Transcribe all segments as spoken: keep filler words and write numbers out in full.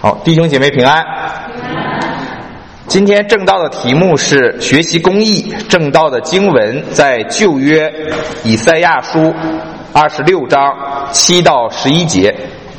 好，弟兄姐妹平安。今天正道的题目是学习公义。正道的经文在旧约以赛亚书二十六章七到十一节。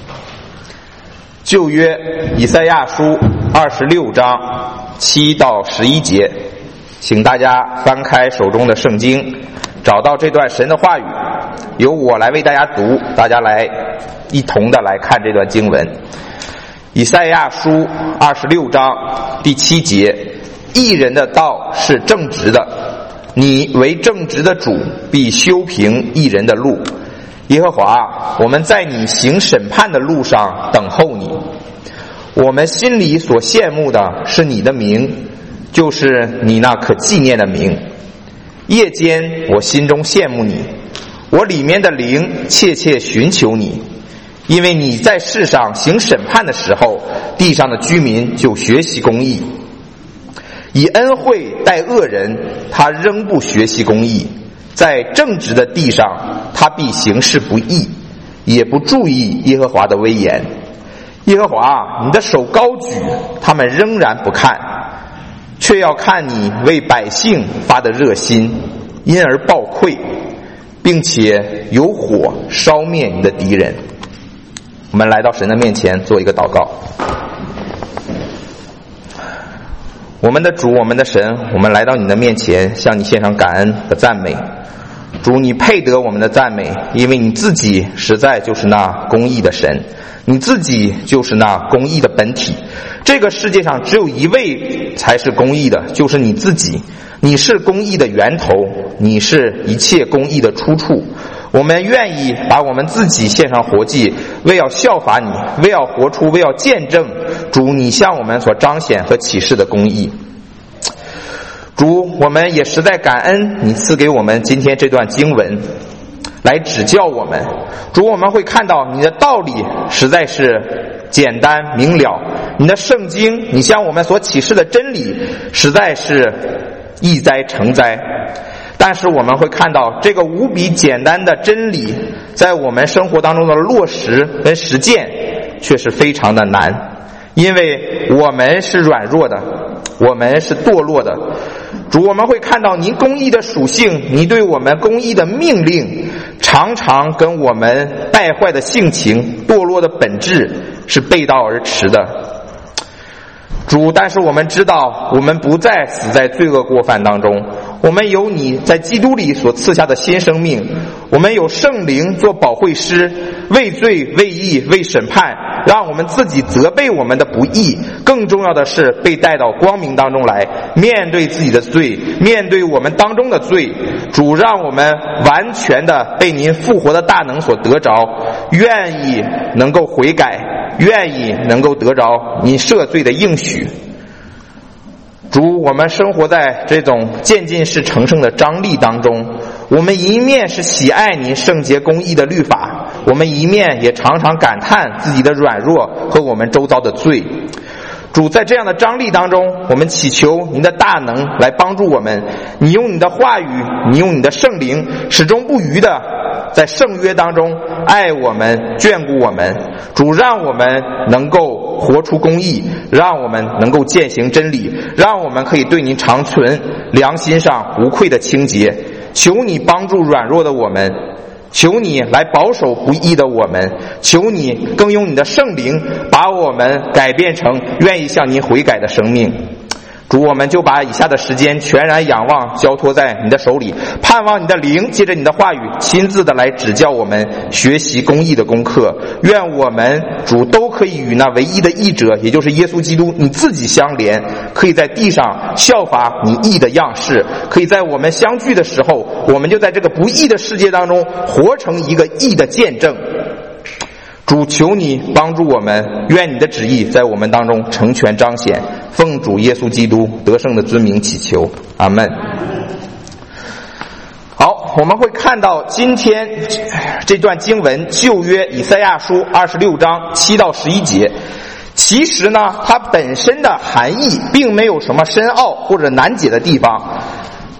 旧约以赛亚书二十六章七到十一节，请大家翻开手中的圣经，找到这段神的话语，由我来为大家读，大家来一同的来看这段经文。以赛亚书二十六章第七节，义人的道是正直的，你为正直的主，必修平义人的路。耶和华，我们在你行审判的路上等候你。我们心里所羡慕的是你的名，就是你那可纪念的名。夜间我心中羡慕你，我里面的灵切切寻求你。因为你在世上行审判的时候，地上的居民就学习公义。以恩惠待恶人，他仍不学习公义。在正直的地上，他必行事不义，也不注意耶和华的威严。耶和华，你的手高举，他们仍然不看，却要看你为百姓发的热心，因而暴溃，并且有火烧灭你的敌人。我们来到神的面前做一个祷告。我们的主，我们的神，我们来到你的面前，向你献上感恩和赞美。主，你配得我们的赞美，因为你自己实在就是那公义的神，你自己就是那公义的本体。这个世界上只有一位才是公义的，就是你自己。你是公义的源头，你是一切公义的出处。我们愿意把我们自己献上活祭，为要效法你，为要活出，为要见证主你向我们所彰显和启示的公义。主，我们也实在感恩你赐给我们今天这段经文来指教我们。主，我们会看到你的道理实在是简单明了，你的圣经，你向我们所启示的真理实在是易哉成哉。但是我们会看到这个无比简单的真理在我们生活当中的落实跟实践却是非常的难，因为我们是软弱的，我们是堕落的。主，我们会看到您公义的属性，您对我们公义的命令常常跟我们败坏的性情、堕落的本质是背道而驰的。主，但是我们知道我们不再死在罪恶过犯当中，我们有你在基督里所赐下的新生命，我们有圣灵做保惠师，为罪为义为审判，让我们自己责备我们的不义，更重要的是被带到光明当中来，面对自己的罪，面对我们当中的罪。主，让我们完全的被您复活的大能所得着，愿意能够悔改，愿意能够得着您赦罪的应许。主，我们生活在这种渐进式成圣的张力当中，我们一面是喜爱您圣洁公义的律法，我们一面也常常感叹自己的软弱和我们周遭的罪。主，在这样的张力当中，我们祈求您的大能来帮助我们，你用你的话语，你用你的圣灵始终不渝的在圣约当中爱我们，眷顾我们。主，让我们能够活出公义，让我们能够践行真理，让我们可以对您长存良心上无愧的清洁。求你帮助软弱的我们，求你来保守不义的我们，求你更用你的圣灵把我们改变成愿意向您悔改的生命。主，我们就把以下的时间全然仰望交托在你的手里，盼望你的灵借着你的话语亲自的来指教我们学习公义的功课。愿我们主都可以与那唯一的义者，也就是耶稣基督你自己相连，可以在地上效法你义的样式，可以在我们相聚的时候，我们就在这个不义的世界当中活成一个义的见证。主，求你帮助我们，愿你的旨意在我们当中成全彰显，奉主耶稣基督得胜的尊名祈求，阿们。好，我们会看到今天这段经文，旧约以赛亚书二十六章七到十一节。其实呢，它本身的含义并没有什么深奥或者难解的地方，它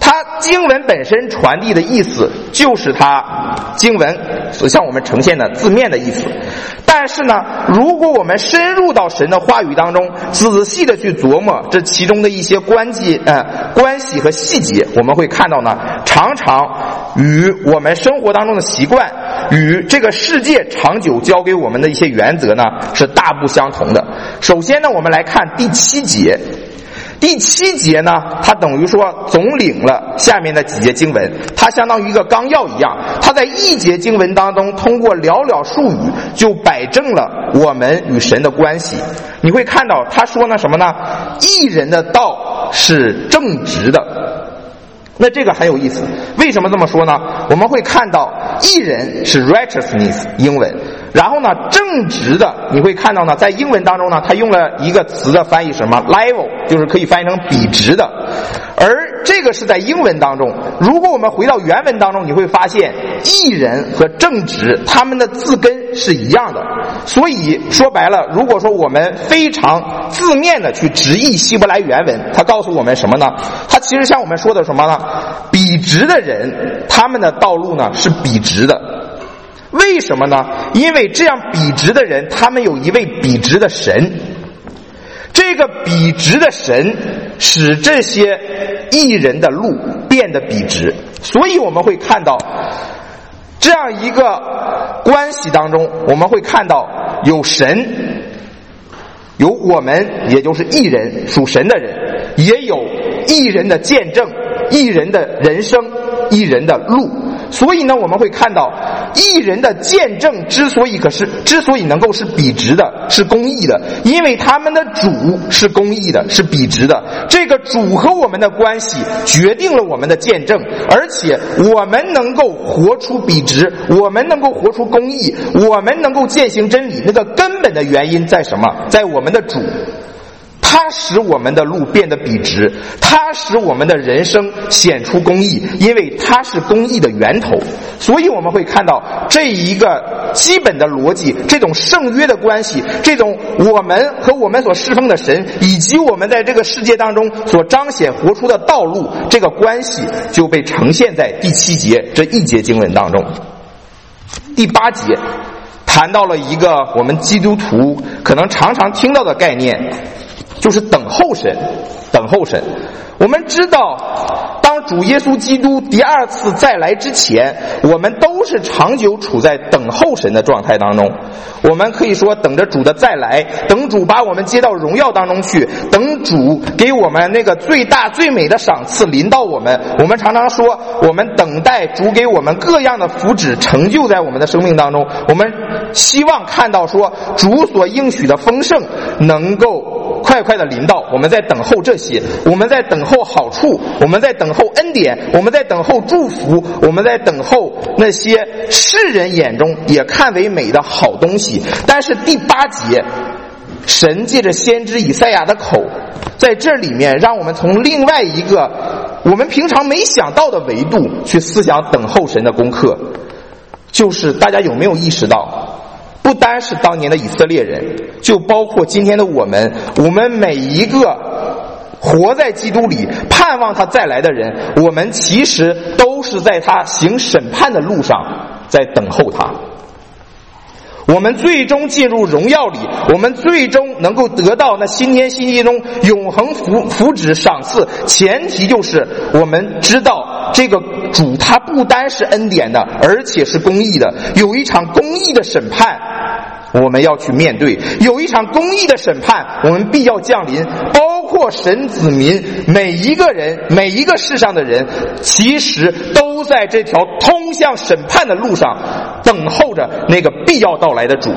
经文本身传递的意思就是它经文所向我们呈现的字面的意思。但是呢，如果我们深入到神的话语当中，仔细的去琢磨这其中的一些关系呃关系和细节，我们会看到呢，常常与我们生活当中的习惯，与这个世界长久教给我们的一些原则呢，是大不相同的。首先呢，我们来看第七节。第七节呢，它等于说总领了下面的几节经文，它相当于一个纲要一样，它在一节经文当中通过寥寥数语就摆正了我们与神的关系。你会看到他说呢什么呢？义人的道是正直的。那这个很有意思，为什么这么说呢？我们会看到义人是 righteousness 英文，然后呢正直的你会看到呢，在英文当中呢，它用了一个词的翻译什么 level， 就是可以翻译成笔直的，而这个是在英文当中。如果我们回到原文当中，你会发现义人和正直他们的字根是一样的。所以说白了，如果说我们非常字面的去直译希伯来原文，它告诉我们什么呢？它其实像我们说的什么呢？笔直的人他们的道路呢是笔直的。为什么呢？因为这样笔直的人他们有一位笔直的神，这个笔直的神使这些义人的路变得笔直。所以我们会看到这样一个关系当中，我们会看到有神，有我们也就是义人属神的人，也有义人的见证，义人的人生，义人的路。所以呢，我们会看到义人的见证之所以可是之所以能够是笔直的，是公义的，因为他们的主是公义的，是笔直的。这个主和我们的关系决定了我们的见证，而且我们能够活出笔直，我们能够活出公义，我们能够践行真理，那个根本的原因在什么？在我们的主。它使我们的路变得笔直，它使我们的人生显出公义，因为它是公义的源头。所以我们会看到这一个基本的逻辑，这种圣约的关系，这种我们和我们所侍奉的神，以及我们在这个世界当中所彰显活出的道路，这个关系就被呈现在第七节这一节经文当中。第八节谈到了一个我们基督徒可能常常听到的概念，就是等候神。等候神，我们知道当主耶稣基督第二次再来之前，我们都是长久处在等候神的状态当中。我们可以说等着主的再来，等主把我们接到荣耀当中去，等主给我们那个最大最美的赏赐临到我们。我们常常说我们等待主给我们各样的福祉成就在我们的生命当中，我们希望看到说主所应许的丰盛能够快快的临到。我们在等候这些，我们在等候好处，我们在等候恩典，我们在等候祝福，我们在等候那些世人眼中也看为美的好东西。但是第八节神借着先知以赛亚的口，在这里面让我们从另外一个我们平常没想到的维度去思想等候神的功课。就是大家有没有意识到，不单是当年的以色列人，就包括今天的我们，我们每一个活在基督里盼望他再来的人，我们其实都是在他行审判的路上在等候他。我们最终进入荣耀里，我们最终能够得到那新天新地中永恒福福祉赏赐，前提就是我们知道这个主他不单是恩典的，而且是公义的。有一场公义的审判我们要去面对，有一场公义的审判我们必要降临，包括神子民每一个人，每一个世上的人，其实都在这条通向审判的路上等候着那个必要到来的主。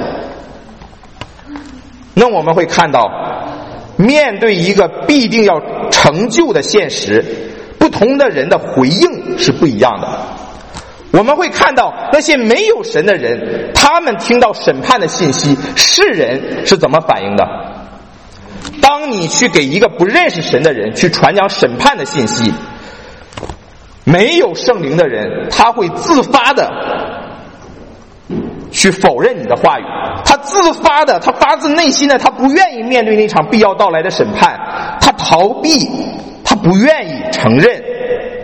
那我们会看到，面对一个必定要成就的现实，不同的人的回应是不一样的。我们会看到那些没有神的人，他们听到审判的信息，世人是怎么反应的？当你去给一个不认识神的人去传讲审判的信息，没有圣灵的人，他会自发的去否认你的话语，他自发的，他发自内心的，他不愿意面对那场必要到来的审判，他逃避，他不愿意承认。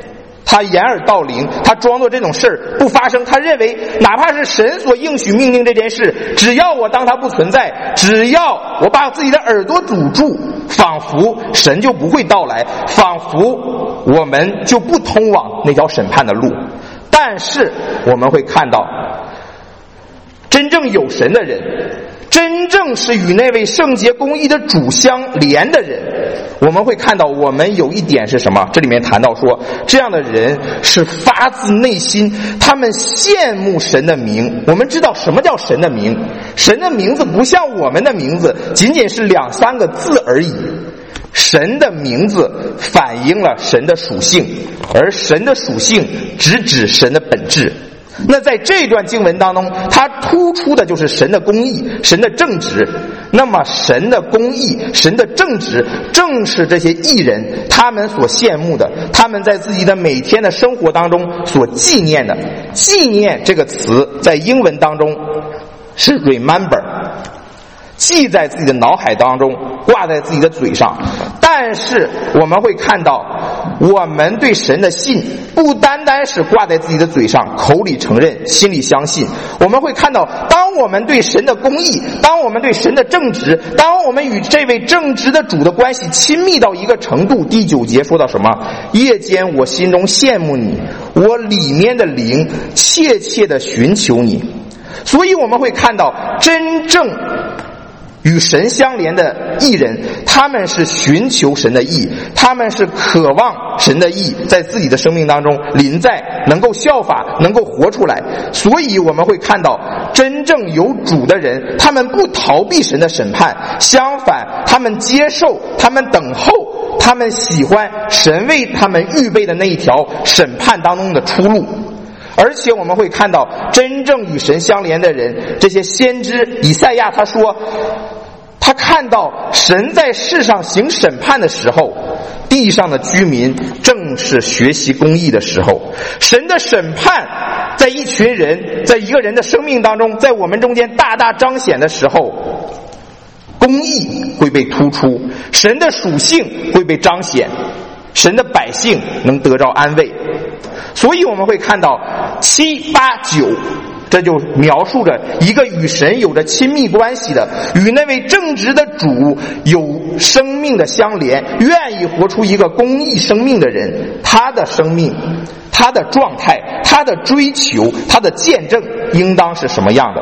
他掩耳盗铃，他装作这种事儿不发生，他认为哪怕是神所应许命令这件事，只要我当它不存在，只要我把自己的耳朵堵住，仿佛神就不会到来，仿佛我们就不通往那条审判的路。但是我们会看到，真正有神的人，真正是与那位圣洁公义的主相连的人，我们会看到我们有一点是什么？这里面谈到说，这样的人是发自内心，他们羡慕神的名。我们知道什么叫神的名？神的名字不像我们的名字仅仅是两三个字而已，神的名字反映了神的属性，而神的属性直指神的本质。那在这段经文当中，它突出的就是神的公义，神的正直。那么神的公义，神的正直，正是这些义人他们所羡慕的，他们在自己的每天的生活当中所纪念的。纪念这个词在英文当中是 remember， 记在自己的脑海当中，挂在自己的嘴上。但是我们会看到，我们对神的信不单单是挂在自己的嘴上，口里承认，心里相信。我们会看到，当我们对神的公义，当我们对神的正直，当我们与这位正直的主的关系亲密到一个程度，第九节说到什么？夜间我心中羡慕你，我里面的灵切切地寻求你。所以我们会看到，真正与神相连的义人，他们是寻求神的义，他们是渴望神的义在自己的生命当中临在，能够效法，能够活出来。所以我们会看到，真正有主的人，他们不逃避神的审判，相反，他们接受，他们等候，他们喜欢神为他们预备的那一条审判当中的出路。而且我们会看到，真正与神相连的人，这些先知以赛亚他说，他看到神在世上行审判的时候，地上的居民正是学习公义的时候。神的审判在一群人，在一个人的生命当中，在我们中间大大彰显的时候，公义会被突出，神的属性会被彰显，神的百姓能得着安慰。所以我们会看到七八九，这就描述着一个与神有着亲密关系的，与那位正直的主有生命的相连，愿意活出一个公义生命的人，他的生命，他的状态，他的追求，他的见证应当是什么样的。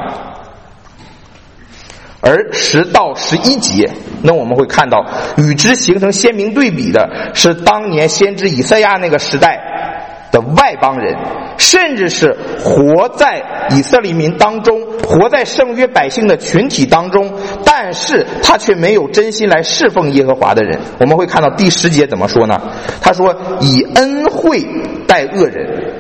而十到十一节，那我们会看到与之形成鲜明对比的是当年先知以赛亚那个时代的外邦人，甚至是活在以色列民当中，活在圣约百姓的群体当中，但是他却没有真心来侍奉耶和华的人。我们会看到第十节怎么说呢？他说以恩惠待恶人。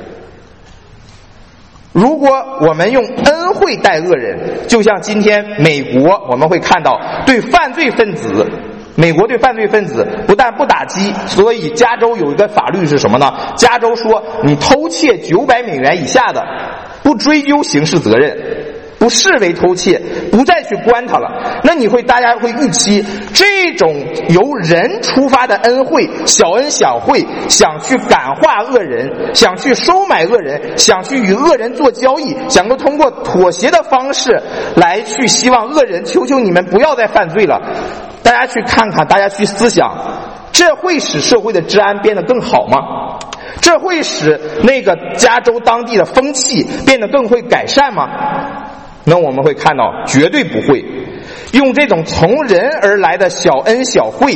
如果我们用恩惠待恶人，就像今天美国我们会看到对犯罪分子，美国对犯罪分子不但不打击，所以加州有一个法律是什么呢？加州说你偷窃九百美元以下的，不追究刑事责任，不视为偷窃，不再去关他了。那你会大家会预期，这种由人出发的恩惠，小恩小惠，想去感化恶人，想去收买恶人，想去与恶人做交易，想够通过妥协的方式来去希望恶人求求你们不要再犯罪了。大家去看看，大家去思想，这会使社会的治安变得更好吗？这会使那个加州当地的风气变得更会改善吗？那我们会看到绝对不会。用这种从人而来的小恩小惠，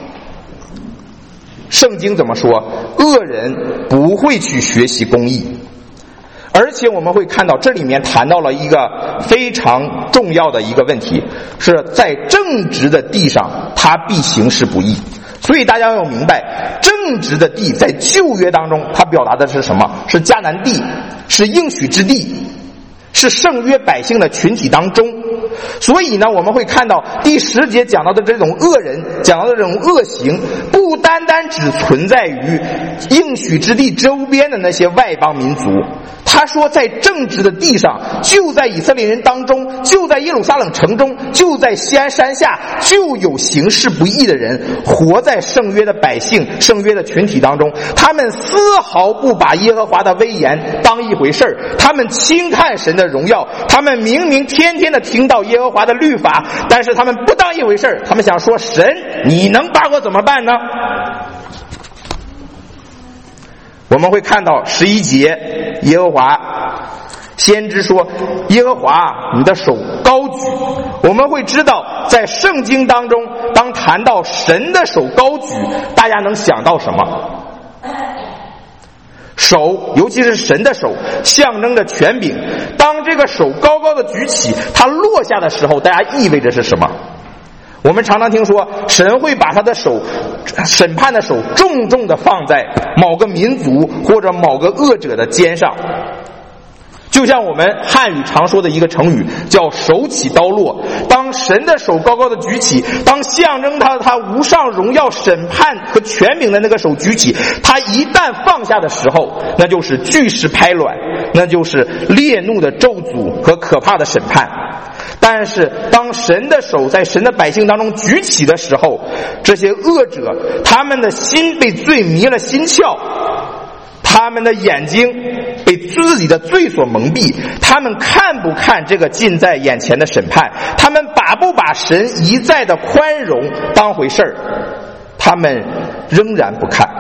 圣经怎么说？恶人不会去学习公义。而且我们会看到这里面谈到了一个非常重要的一个问题，是在正直的地上他必行事不义。所以大家要明白，正直的地在旧约当中它表达的是什么？是迦南地，是应许之地，是圣约百姓的群体当中。 所以呢，我们会看到第十节讲到的这种恶人，讲到的这种恶行，不单单只存在于应许之地周边的那些外邦民族。他说在正直的地上，就在以色列人当中，就在耶路撒冷城中，就在西安山下，就有行事不义的人活在圣约的百姓、圣约的群体当中。他们丝毫不把耶和华的威严当一回事儿，他们轻看神的荣耀，他们明明天天的听到耶和华的律法，但是他们不当一回事儿，他们想说神你能把我怎么办呢？我们会看到十一节，耶和华先知说耶和华你的手高举。我们会知道在圣经当中，当谈到神的手高举，大家能想到什么？手，尤其是神的手，象征着权柄。当这个手高高的举起，它落下的时候，大家意味着是什么？我们常常听说神会把他的手，审判的手重重地放在某个民族或者某个恶者的肩上，就像我们汉语常说的一个成语叫手起刀落。当神的手高高的举起，当象征他他无上荣耀审判和权柄的那个手举起，他一旦放下的时候，那就是巨石拍卵，那就是烈怒的咒诅和可怕的审判。但是当神的手在神的百姓当中举起的时候，这些恶者他们的心被罪迷了心窍，他们的眼睛被自己的罪所蒙蔽，他们看不看这个近在眼前的审判，他们把不把神一再的宽容当回事儿，他们仍然不看。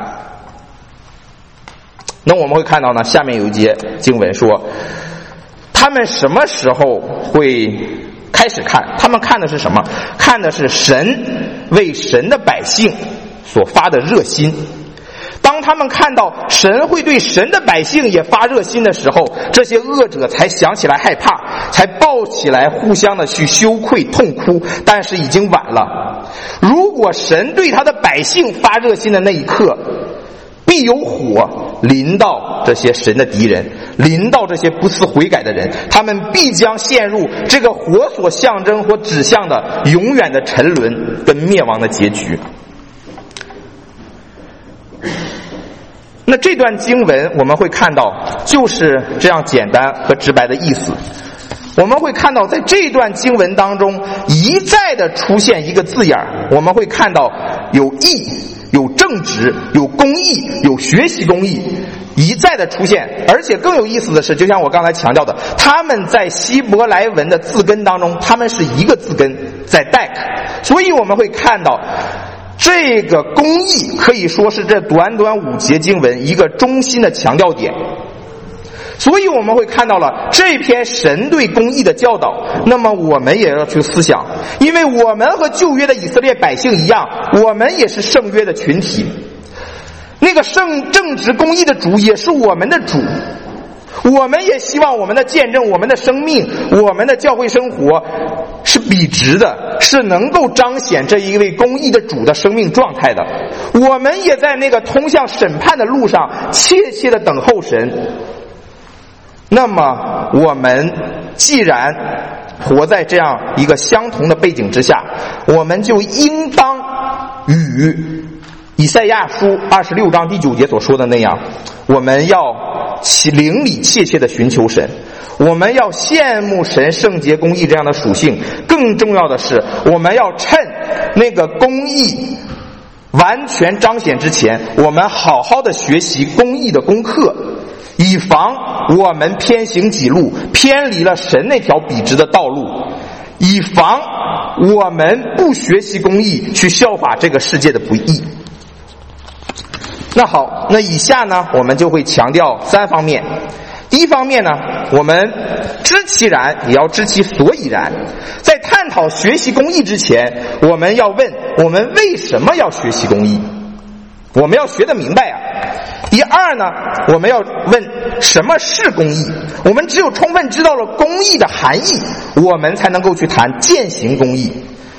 那我们会看到呢，下面有一节经文说他们什么时候会开始看？他们看的是什么？看的是神为神的百姓所发的热心。当他们看到神会对神的百姓也发热心的时候，这些恶者才想起来害怕，才抱起来互相的去羞愧痛哭，但是已经晚了。如果神对他的百姓发热心的那一刻，必有火临到这些神的敌人，临到这些不思悔改的人，他们必将陷入这个火所象征或指向的永远的沉沦跟灭亡的结局。那这段经文我们会看到就是这样简单和直白的意思。我们会看到在这段经文当中一再的出现一个字眼，我们会看到有义、有正直、有公义、有学习公义，一再的出现。而且更有意思的是，就像我刚才强调的，他们在希伯来文的字根当中，他们是一个字根在代，所以我们会看到这个公义可以说是这短短五节经文一个中心的强调点。所以我们会看到了这篇神对公义的教导，那么我们也要去思想，因为我们和旧约的以色列百姓一样，我们也是圣约的群体，那个圣正直公义的主也是我们的主，我们也希望我们的见证、我们的生命、我们的教会生活是笔直的，是能够彰显这一位公义的主的生命状态的。我们也在那个通向审判的路上切切的等候神。那么我们既然活在这样一个相同的背景之下，我们就应当与以赛亚书二十六章第九节所说的那样，我们要灵里切切的寻求神，我们要羡慕神圣洁公义这样的属性。更重要的是，我们要趁那个公义完全彰显之前，我们好好的学习公义的功课，以防我们偏行己路，偏离了神那条笔直的道路，以防我们不学习公义，去效法这个世界的不义。那好，那以下呢，我们就会强调三方面。第一方面呢，我们知其然，也要知其所以然。在探讨学习公义之前，我们要问，我们为什么要学习公义？我们要学得明白啊。第二呢，我们要问什么是公义？我们只有充分知道了公义的含义，我们才能够去谈践行公义。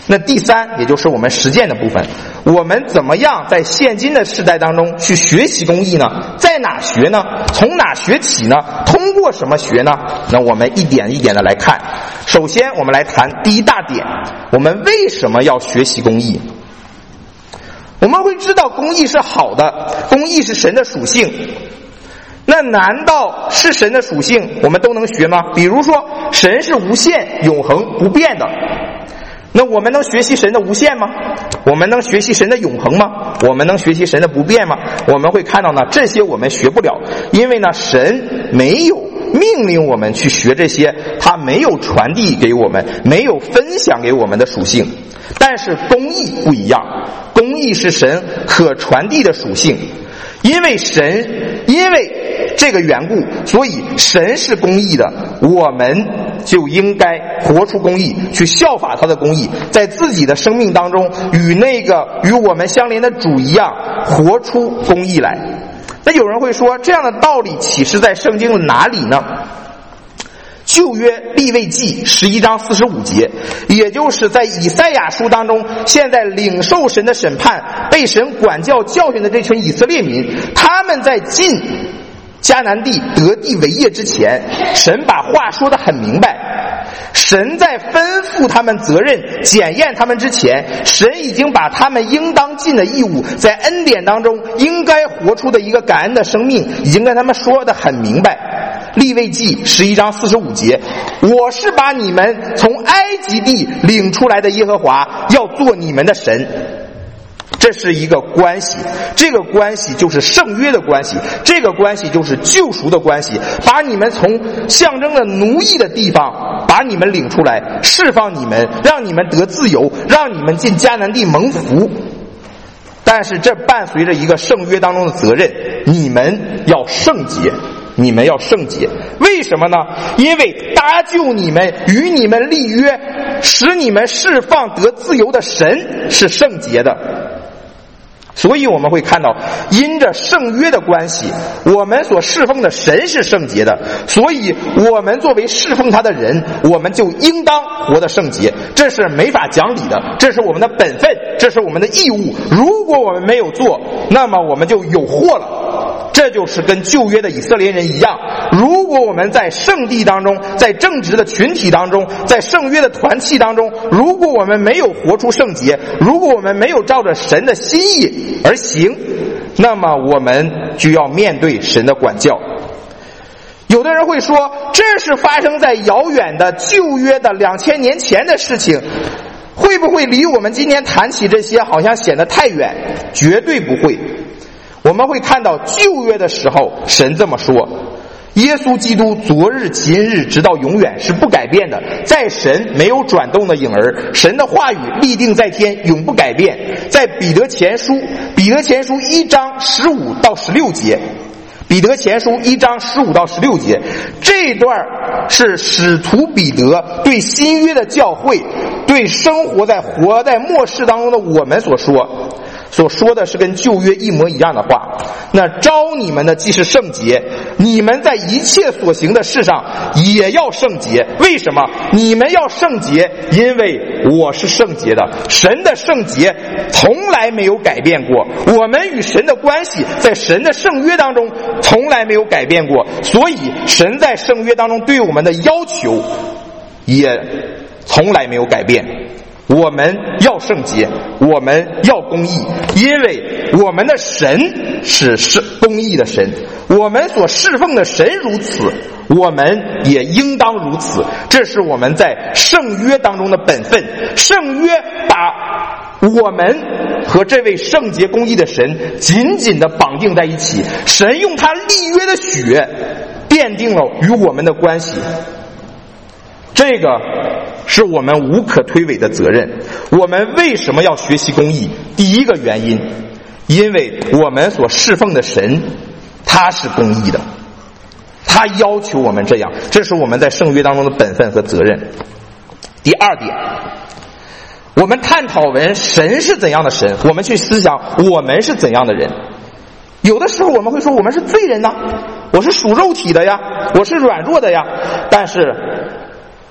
那第三，也就是我们实践的部分，我们怎么样在现今的时代当中去学习公义呢？在哪学呢？从哪学起呢？通过什么学呢？那我们一点一点的来看。首先我们来谈第一大点，我们为什么要学习公义？我们会知道公义是好的，公义是神的属性。那难道是神的属性我们都能学吗？比如说神是无限、永恒、不变的，那我们能学习神的无限吗？我们能学习神的永恒吗？我们能学习神的不变吗？我们会看到呢，这些我们学不了，因为呢，神没有命令我们去学这些，他没有传递给我们，没有分享给我们的属性。但是公义不一样，公义是神可传递的属性。因为神，因为这个缘故，所以神是公义的，我们就应该活出公义，去效法他的公义，在自己的生命当中与那个与我们相连的主一样，活出公义来。那有人会说，这样的道理启示在圣经的哪里呢？旧约利未记十一章四十五节，也就是在以赛亚书当中，现在领受神的审判、被神管教教训的这群以色列民，他们在进迦南地得地为业之前，神把话说得很明白。神在吩咐他们责任、检验他们之前，神已经把他们应当尽的义务，在恩典当中应该活出的一个感恩的生命，已经跟他们说得很明白。利未记十一章四十五节，我是把你们从埃及地领出来的耶和华，要做你们的神。这是一个关系，这个关系就是圣约的关系，这个关系就是救赎的关系，把你们从象征的奴役的地方把你们领出来，释放你们，让你们得自由，让你们进迦南地蒙福。但是这伴随着一个圣约当中的责任，你们要圣洁，你们要圣洁。为什么呢？因为搭救你们、与你们立约、使你们释放得自由的神是圣洁的。所以我们会看到，因着圣约的关系，我们所侍奉的神是圣洁的，所以我们作为侍奉他的人，我们就应当活得圣洁。这是没法讲理的，这是我们的本分，这是我们的义务。如果我们没有做，那么我们就有祸了。这就是跟旧约的以色列人一样，如果我们在圣地当中，在正直的群体当中，在圣约的团契当中，如果我们没有活出圣洁，如果我们没有照着神的心意而行，那么我们就要面对神的管教。有的人会说，这是发生在遥远的旧约的两千年前的事情，会不会离我们今天谈起这些好像显得太远？绝对不会。我们会看到旧约的时候，神这么说，耶稣基督昨日今日直到永远是不改变的，在神没有转动的影儿，神的话语立定在天，永不改变。在彼得前书，彼得前书一章十五到十六节，彼得前书一章十五到十六节，这段是使徒彼得对新约的教会，对生活在活在末世当中的我们所说。所说的是跟旧约一模一样的话。那召你们的既是圣洁，你们在一切所行的事上也要圣洁。为什么？你们要圣洁，因为我是圣洁的。神的圣洁从来没有改变过，我们与神的关系在神的圣约当中从来没有改变过，所以神在圣约当中对我们的要求也从来没有改变。我们要圣洁，我们要公义，因为我们的神是是公义的神，我们所侍奉的神如此，我们也应当如此。这是我们在圣约当中的本分。圣约把我们和这位圣洁公义的神紧紧地绑定在一起，神用他立约的血奠定了与我们的关系。这个是我们无可推诿的责任。我们为什么要学习公义？第一个原因，因为我们所侍奉的神他是公义的，他要求我们这样，这是我们在圣约当中的本分和责任。第二点，我们探讨完神是怎样的神，我们去思想我们是怎样的人。有的时候我们会说，我们是罪人呐，我是属肉体的呀，我是软弱的呀。但是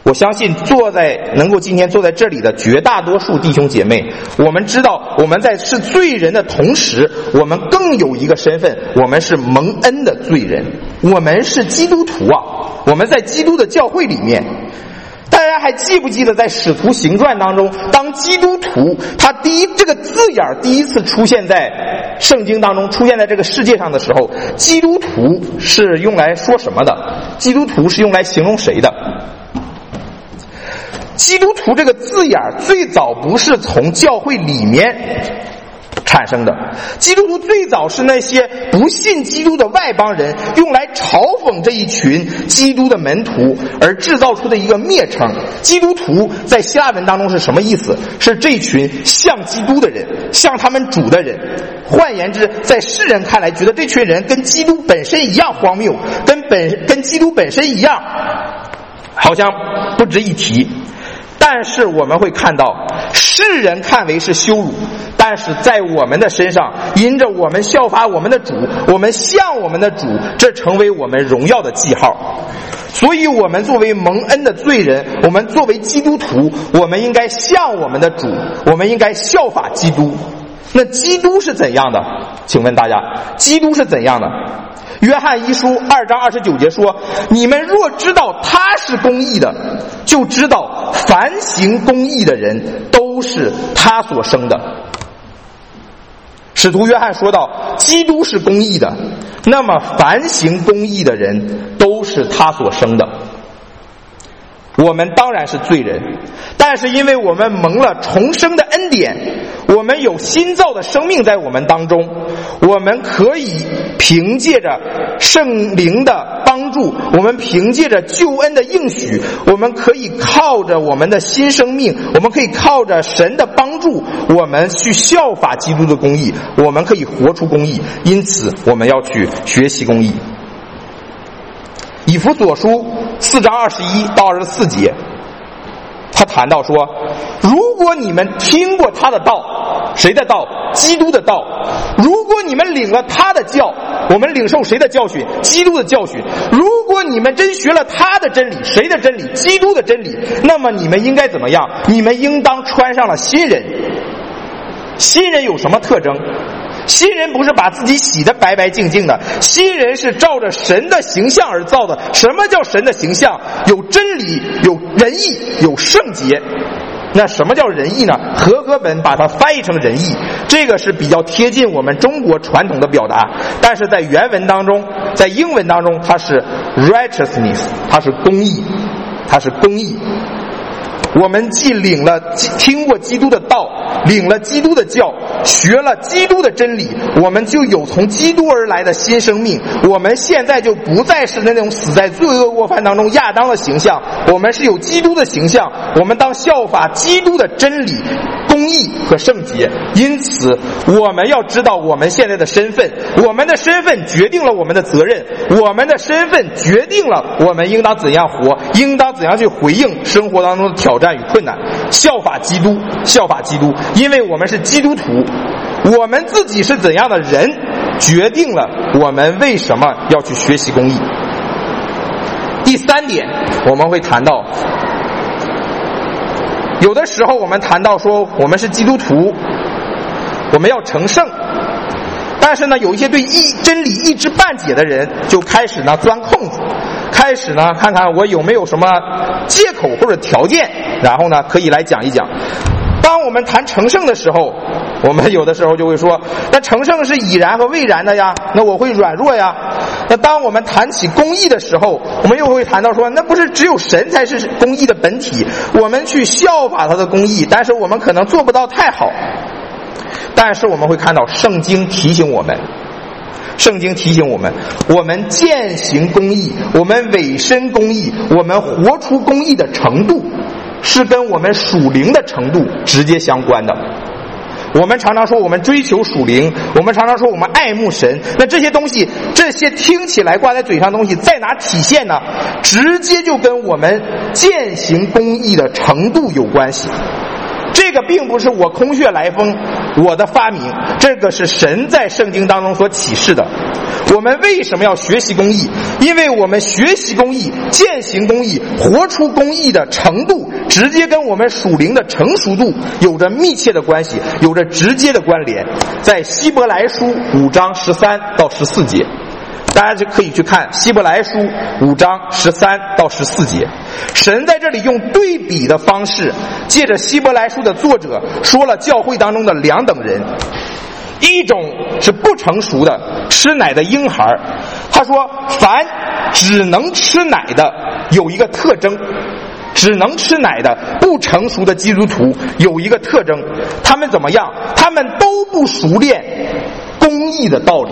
我相信坐在能够今天坐在这里的绝大多数弟兄姐妹，我们知道我们在是罪人的同时，我们更有一个身份，我们是蒙恩的罪人，我们是基督徒啊，我们在基督的教会里面。大家还记不记得在使徒行传当中，当基督徒他第一这个字眼第一次出现在圣经当中，出现在这个世界上的时候，基督徒是用来说什么的？基督徒是用来形容谁的？基督徒这个字眼最早不是从教会里面产生的，基督徒最早是那些不信基督的外邦人用来嘲讽这一群基督的门徒而制造出的一个蔑称。基督徒在希腊文当中是什么意思？是这群像基督的人，像他们主的人。换言之，在世人看来，觉得这群人跟基督本身一样荒谬，跟本跟基督本身一样，好像不值一提。但是我们会看到，世人看为是羞辱，但是在我们的身上，因着我们效法我们的主，我们像我们的主，这成为我们荣耀的记号。所以我们作为蒙恩的罪人，我们作为基督徒，我们应该像我们的主，我们应该效法基督。那基督是怎样的？请问大家，基督是怎样的？约翰一书二章二十九节说，你们若知道他是公义的，就知道凡行公义的人都是他所生的。使徒约翰说到，基督是公义的，那么凡行公义的人都是他所生的。我们当然是罪人，但是因为我们蒙了重生的恩典，我们有新造的生命在我们当中，我们可以凭借着圣灵的帮助，我们凭借着救恩的应许，我们可以靠着我们的新生命，我们可以靠着神的帮助，我们去效法基督的公义，我们可以活出公义。因此我们要去学习公义。以弗所书四章二十一到二十四节，他谈到说，如果你们听过他的道，谁的道？基督的道。如果你们领了他的教，我们领受谁的教训？基督的教训。如果你们真学了他的真理，谁的真理？基督的真理。那么你们应该怎么样？你们应当穿上了新人。新人有什么特征？新人不是把自己洗得白白净净的，新人是照着神的形象而造的。什么叫神的形象？有真理，有仁义，有圣洁。那什么叫仁义呢？和合本把它翻译成仁义，这个是比较贴近我们中国传统的表达，但是在原文当中，在英文当中，它是 righteousness， 它是公义，它是公义。我们既领了听过基督的道，领了基督的教，学了基督的真理，我们就有从基督而来的新生命。我们现在就不再是那种死在罪恶过犯当中亚当的形象，我们是有基督的形象，我们当效法基督的真理、公义和圣洁。因此我们要知道我们现在的身份，我们的身份决定了我们的责任，我们的身份决定了我们应当怎样活，应当怎样去回应生活当中的挑战与困难。效法基督，效法基督，因为我们是基督徒，我们自己是怎样的人，决定了我们为什么要去学习公义。第三点，我们会谈到，有的时候我们谈到说我们是基督徒，我们要成圣，但是呢，有一些对一真理一知半解的人就开始呢钻空子，开始呢看看我有没有什么借口或者条件，然后呢可以来讲一讲。当我们谈成圣的时候，我们有的时候就会说，那成圣是已然和未然的呀，那我会软弱呀。那当我们谈起公义的时候，我们又会谈到说，那不是只有神才是公义的本体，我们去效法他的公义，但是我们可能做不到太好。但是我们会看到圣经提醒我们，圣经提醒我们，我们践行公义，我们委身公义，我们活出公义的程度是跟我们属灵的程度直接相关的。我们常常说我们追求属灵，我们常常说我们爱慕神，那这些东西，这些听起来挂在嘴上的东西在哪体现呢？直接就跟我们践行公义的程度有关系。 这个并不是我空穴来风，我的发明，这个是神在圣经当中所启示的。我们为什么要学习公义？因为我们学习公义、践行公义、活出公义的程度，直接跟我们属灵的成熟度有着密切的关系，有着直接的关联。在希伯来书五章十三到十四节，大家就可以去看希伯来书五章十三到十四节。神在这里用对比的方式，借着希伯来书的作者说了教会当中的两等人，一种是不成熟的吃奶的婴孩，他说凡只能吃奶的有一个特征，只能吃奶的不成熟的基督徒有一个特征，他们怎么样？他们都不熟练公义的道理。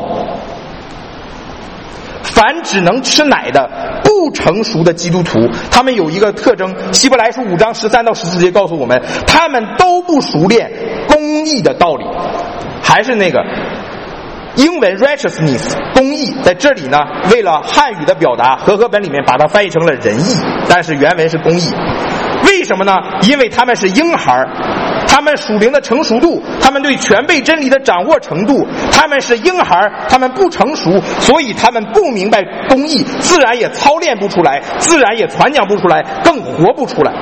凡只能吃奶的不成熟的基督徒，他们有一个特征，希伯来书五章十三到十四节告诉我们，他们都不熟练公义的道理。还是那个英文 righteousness 公义，在这里呢，为了汉语的表达，和合本里面把它翻译成了仁义，但是原文是公义。为什么呢？因为他们是婴孩，他们属灵的成熟度，他们对全备真理的掌握程度，他们是婴孩，他们不成熟，所以他们不明白公义，自然也操练不出来，自然也传讲不出来，更活不出来。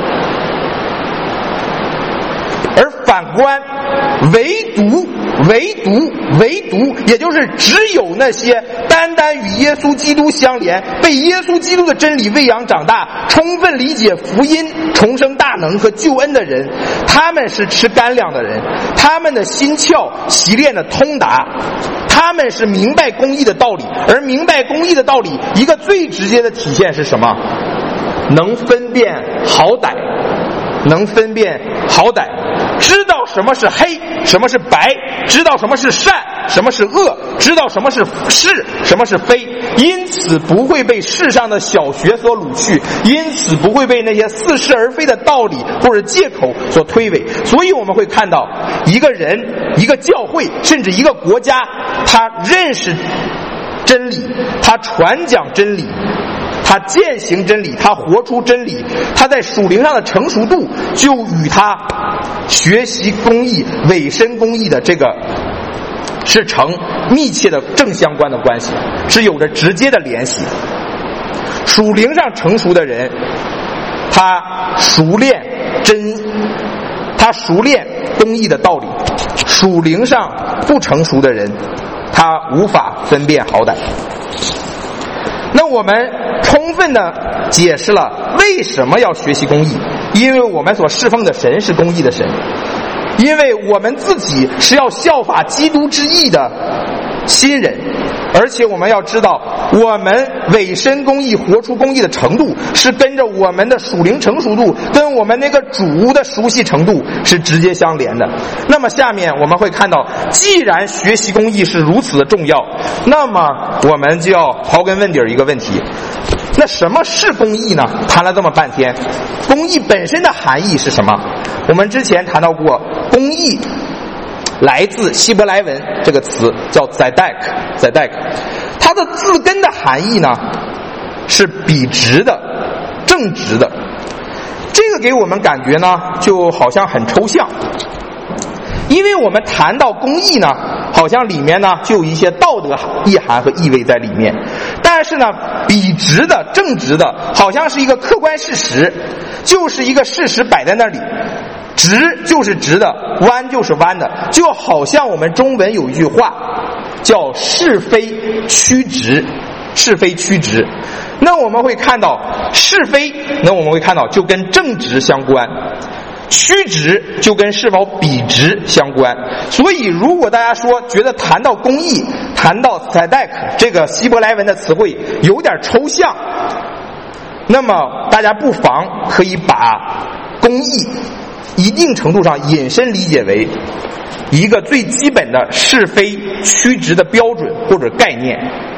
而反观唯独唯独唯独也就是只有那些单单与耶稣基督相连，被耶稣基督的真理喂养长大，充分理解福音重生大能和救恩的人，他们是吃干粮的人，他们的心窍习练的通达，他们是明白公义的道理。而明白公义的道理，一个最直接的体现是什么？能分辨好歹，能分辨好歹，知道什么是黑，什么是白，知道什么是善，什么是恶，知道什么是是，什么是非，因此不会被世上的小学所掳去，因此不会被那些似是而非的道理或者借口所推诿。所以我们会看到一个人、一个教会，甚至一个国家，他认识真理，他传讲真理，他践行真理，他活出真理，他在属灵上的成熟度就与他学习公义、委身公义的这个是成密切的正相关的关系，是有着直接的联系。属灵上成熟的人，他熟练真，他熟练公义的道理；属灵上不成熟的人，他无法分辨好歹。那我们充分的解释了为什么要学习公义，因为我们所侍奉的神是公义的神，因为我们自己是要效法基督之义的新人，而且我们要知道，我们委身公义、活出公义的程度是跟着我们的属灵成熟度，跟我们那个主的熟悉程度是直接相连的。那么下面我们会看到，既然学习公义是如此的重要，那么我们就要刨根问底一个问题，那什么是公义呢？谈了这么半天，公义本身的含义是什么？我们之前谈到过，公义来自希伯来文这个词叫 tzedek tzedek， 它的字根的含义呢是笔直的、正直的。这个给我们感觉呢就好像很抽象，因为我们谈到公义呢，好像里面呢就有一些道德意涵和意味在里面。但是呢，笔直的、正直的，好像是一个客观事实，就是一个事实摆在那里。直就是直的，弯就是弯的，就好像我们中文有一句话叫是非曲直，是非曲直。那我们会看到是非，那我们会看到就跟正直相关，曲直就跟是否笔直相关。所以如果大家说觉得谈到公义，谈到 tzedek 这个希伯来文的词汇有点抽象，那么大家不妨可以把公义一定程度上引申理解为一个最基本的是非曲直的标准或者概念。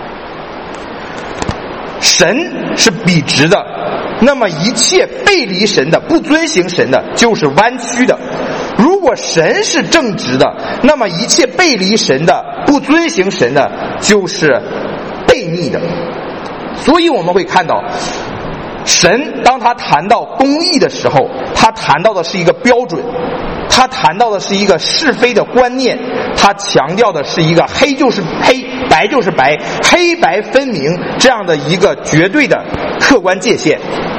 神是笔直的，那么一切背离神的、不遵行神的就是弯曲的。如果神是正直的，那么一切背离神的、不遵行神的就是悖逆的。所以我们会看到，神当他谈到公义的时候，他谈到的是一个标准， 他谈到的是一个是非的观念，他强调的是一个黑就是黑，白就是白，黑白分明这样的一个绝对的客观界限。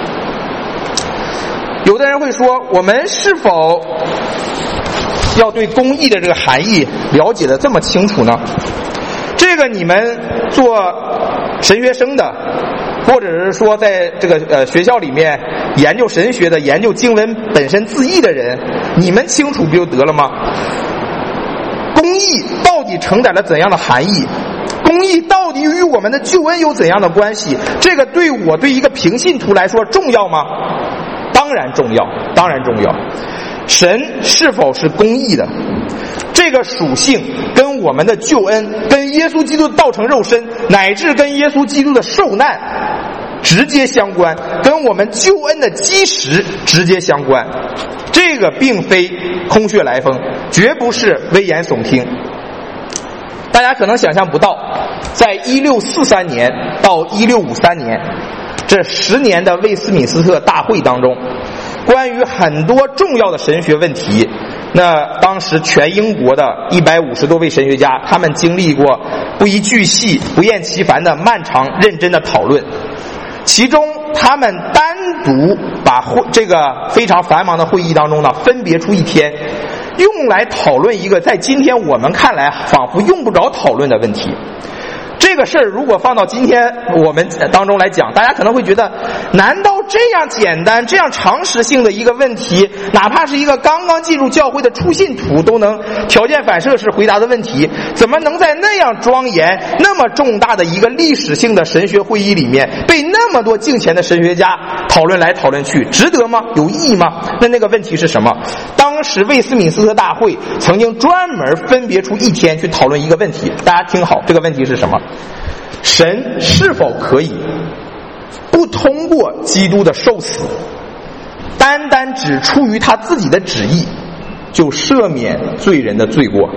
有的人会说，我们是否要对公义的这个含义了解的这么清楚呢？这个你们做神学生的，或者是说在这个呃学校里面研究神学的、研究经文本身字义的人，你们清楚不就得了吗？公义到底承载了怎样的含义？公义到底与我们的救恩有怎样的关系？这个对我对一个平信徒来说重要吗？当然重要，当然重要。神是否是公义的，这个属性跟我们的救恩，跟耶稣基督道成肉身，乃至跟耶稣基督的受难直接相关，跟我们救恩的基石直接相关。这个并非空穴来风，绝不是危言耸听。大家可能想象不到，在一六四三年到一六五三年这十年的魏斯敏斯特大会当中，关于很多重要的神学问题，那当时全英国的一百五十多位神学家，他们经历过不一句细、不厌其烦的漫长认真的讨论。其中他们单独把会这个非常繁忙的会议当中呢，分别出一天，用来讨论一个在今天我们看来仿佛用不着讨论的问题。这个事儿如果放到今天我们当中来讲，大家可能会觉得，难道这样简单、这样常识性的一个问题，哪怕是一个刚刚进入教会的初信徒都能条件反射式回答的问题，怎么能在那样庄严、那么重大的一个历史性的神学会议里面，被那么多敬虔的神学家讨论来讨论去，值得吗？有意义吗？那那个问题是什么？当时魏斯敏斯特大会曾经专门分别出一天去讨论一个问题，大家听好，这个问题是什么？神是否可以不通过基督的受死，单单只出于他自己的旨意，就赦免罪人的罪过？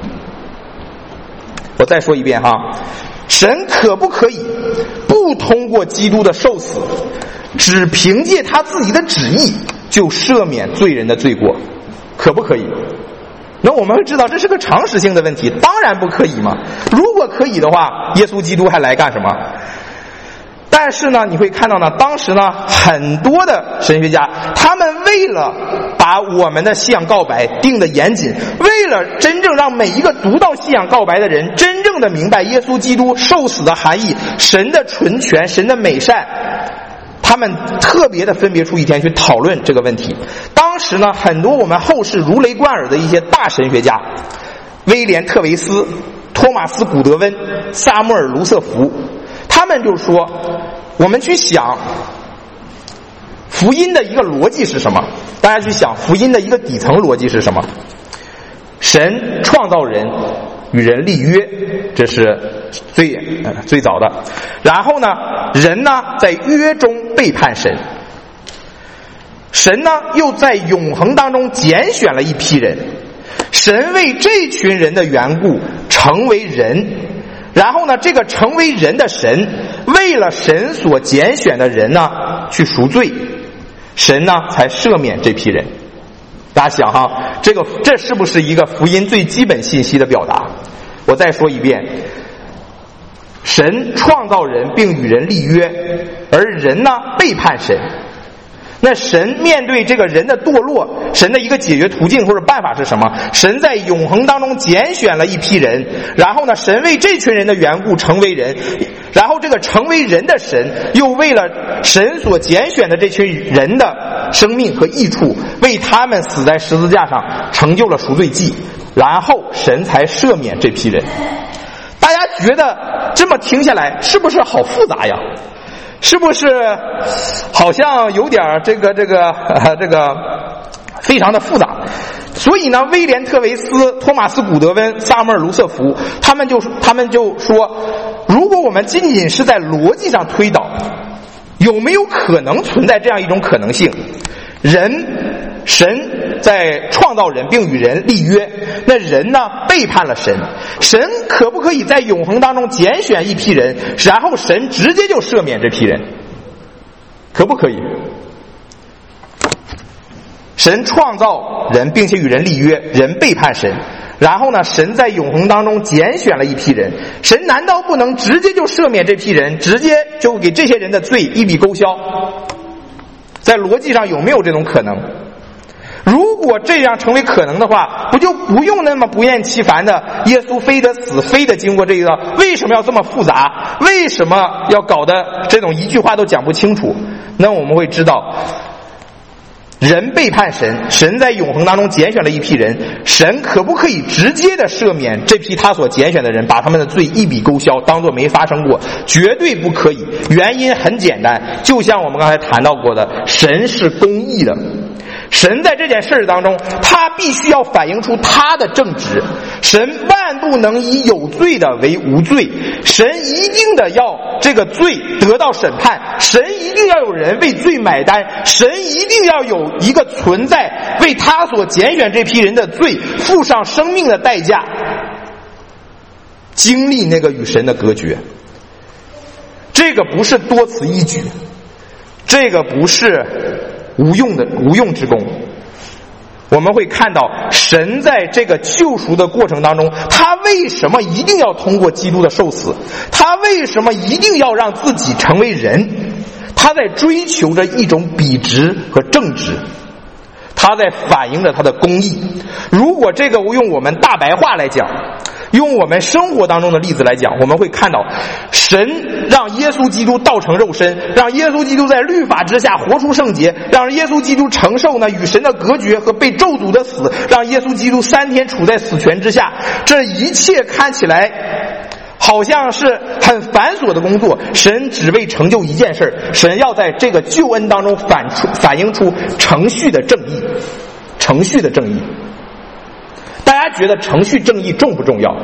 我再说一遍哈，神可不可以不通过基督的受死，只凭借他自己的旨意就赦免罪人的罪过？可不可以？那我们会知道这是个常识性的问题，当然不可以嘛。如果可以的话，耶稣基督还来干什么？但是呢，你会看到呢，当时呢，很多的神学家，他们为了把我们的信仰告白定得严谨，为了真正让每一个读到信仰告白的人真正的明白耶稣基督受死的含义，神的纯全，神的美善，他们特别的分别出一天去讨论这个问题。当时呢，很多我们后世如雷贯耳的一些大神学家，威廉特维斯、托马斯古德温、萨穆尔卢瑟福，他们就说，我们去想福音的一个逻辑是什么？大家去想福音的一个底层逻辑是什么？神创造人，与人立约，这是最、呃、最早的。然后呢，人呢在约中背叛神，神呢又在永恒当中拣选了一批人，神为这群人的缘故成为人，然后呢，这个成为人的神为了神所拣选的人呢去赎罪，神呢才赦免这批人。大家想哈，这个这是不是一个福音最基本信息的表达？我再说一遍，神创造人并与人立约，而人呢背叛神。那神面对这个人的堕落，神的一个解决途径或者办法是什么？神在永恒当中拣选了一批人，然后呢，神为这群人的缘故成为人，然后这个成为人的神又为了神所拣选的这群人的生命和益处，为他们死在十字架上成就了赎罪祭，然后神才赦免这批人。大家觉得这么听下来是不是好复杂呀？是不是好像有点这个这个、呃、这个非常的复杂？所以呢，威廉特维斯、托马斯古德温、萨穆尔卢瑟福，他们就他们就说，如果我们仅仅是在逻辑上推导，有没有可能存在这样一种可能性？人神在创造人并与人立约，那人呢背叛了神，神可不可以在永恒当中拣选一批人，然后神直接就赦免这批人？可不可以？ 神创造人，并且与人立约，人背叛神。然后呢，神在永恒当中拣选了一批人，神难道不能直接就赦免这批人，直接就给这些人的罪一笔勾销？在逻辑上有没有这种可能？如果这样成为可能的话，不就不用那么不厌其烦的耶稣非得死，非得经过这个，为什么要这么复杂？为什么要搞得这种一句话都讲不清楚？那我们会知道，人背叛神，神在永恒当中拣选了一批人，神可不可以直接的赦免这批他所拣选的人，把他们的罪一笔勾销，当作没发生过？绝对不可以。原因很简单，就像我们刚才谈到过的，神是公义的。神在这件事当中，他必须要反映出他的正直。神万不能以有罪的为无罪，神一定的要这个罪得到审判，神一定要有人为罪买单，神一定要有一个存在为他所拣选这批人的罪付上生命的代价，经历那个与神的隔绝。这个不是多此一举，这个不是无用的无用之功。我们会看到神在这个救赎的过程当中，他为什么一定要通过基督的受死？他为什么一定要让自己成为人？他在追求着一种比直和正直，他在反映着他的公义。如果这个用我们大白话来讲，用我们生活当中的例子来讲，我们会看到神让耶稣基督道成肉身，让耶稣基督在律法之下活出圣洁，让耶稣基督承受呢与神的隔绝和被咒诅的死，让耶稣基督三天处在死权之下。这一切看起来好像是很繁琐的工作，神只为成就一件事，神要在这个救恩当中反出反映出程序的正义，程序的正义。大家觉得程序正义重不重要？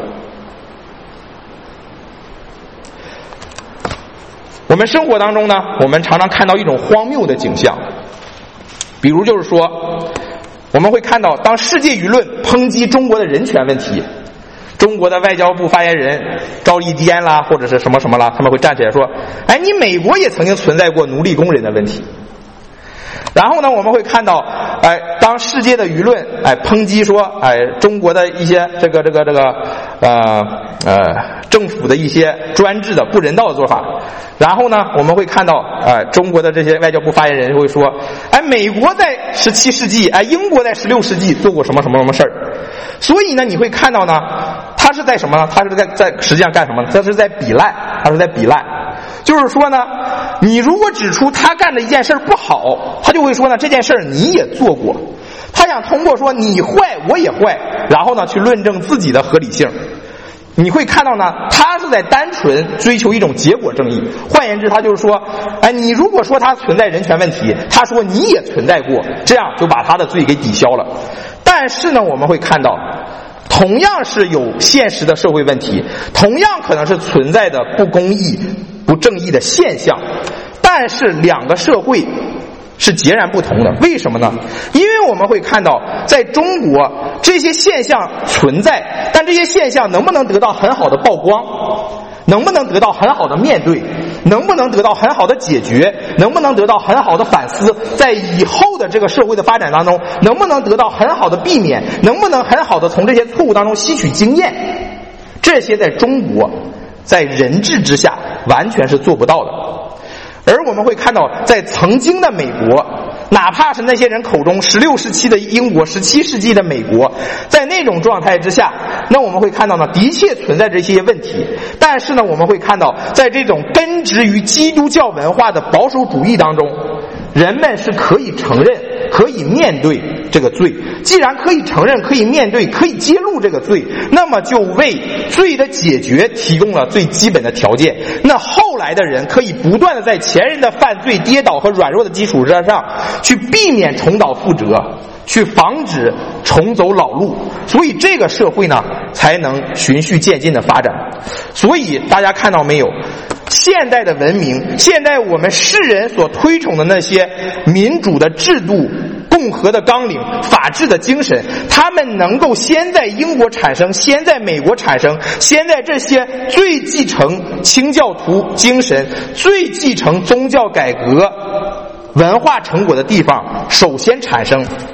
我们生活当中呢，我们常常看到一种荒谬的景象，比如就是说，我们会看到当世界舆论抨击中国的人权问题，中国的外交部发言人赵立坚啦，或者是什么什么啦，他们会站起来说，哎，你美国也曾经存在过奴隶工人的问题。然后呢，我们会看到，哎，当世界的舆论哎抨击说，哎，中国的一些这个这个这个呃呃政府的一些专制的不人道的做法，然后呢，我们会看到，哎，中国的这些外交部发言人会说，哎，美国在十七世纪，哎，英国在十六世纪做过什么什么什么事儿。所以呢，你会看到呢，他是在什么呢？他是在在实际上干什么呢？他是在比烂，他是在比烂。就是说呢，你如果指出他干的一件事不好，他就会说呢，这件事你也做过。他想通过说你坏我也坏，然后呢去论证自己的合理性。你会看到呢，他是在单纯追求一种结果正义。换言之，他就是说，哎，你如果说他存在人权问题，他说你也存在过，这样就把他的罪给抵消了。但是呢，我们会看到，同样是有现实的社会问题，同样可能是存在的不公义、不正义的现象，但是两个社会是截然不同的。为什么呢？因为我们会看到，在中国这些现象存在，但这些现象能不能得到很好的曝光，能不能得到很好的面对，能不能得到很好的解决，能不能得到很好的反思，在以后的这个社会的发展当中能不能得到很好的避免，能不能很好的从这些错误当中吸取经验，这些在中国在人治之下完全是做不到的。而我们会看到，在曾经的美国，哪怕是那些人口中十六世纪的英国、十七世纪的美国，在那种状态之下，那我们会看到呢，的确存在这些问题。但是呢，我们会看到，在这种根植于基督教文化的保守主义当中，人们是可以承认、可以面对这个罪。既然可以承认、可以面对、可以揭露这个罪，那么就为罪的解决提供了最基本的条件。那后来的人可以不断的在前人的犯罪、跌倒和软弱的基础之上，去避免重蹈覆辙，去防止重走老路。所以这个社会呢，才能循序渐进的发展。所以大家看到没有？现代的文明，现代我们世人所推崇的那些民主的制度、共和的纲领、法治的精神，他们能够先在英国产生，先在美国产生，先在这些最继承清教徒精神、最继承宗教改革文化成果的地方首先产生。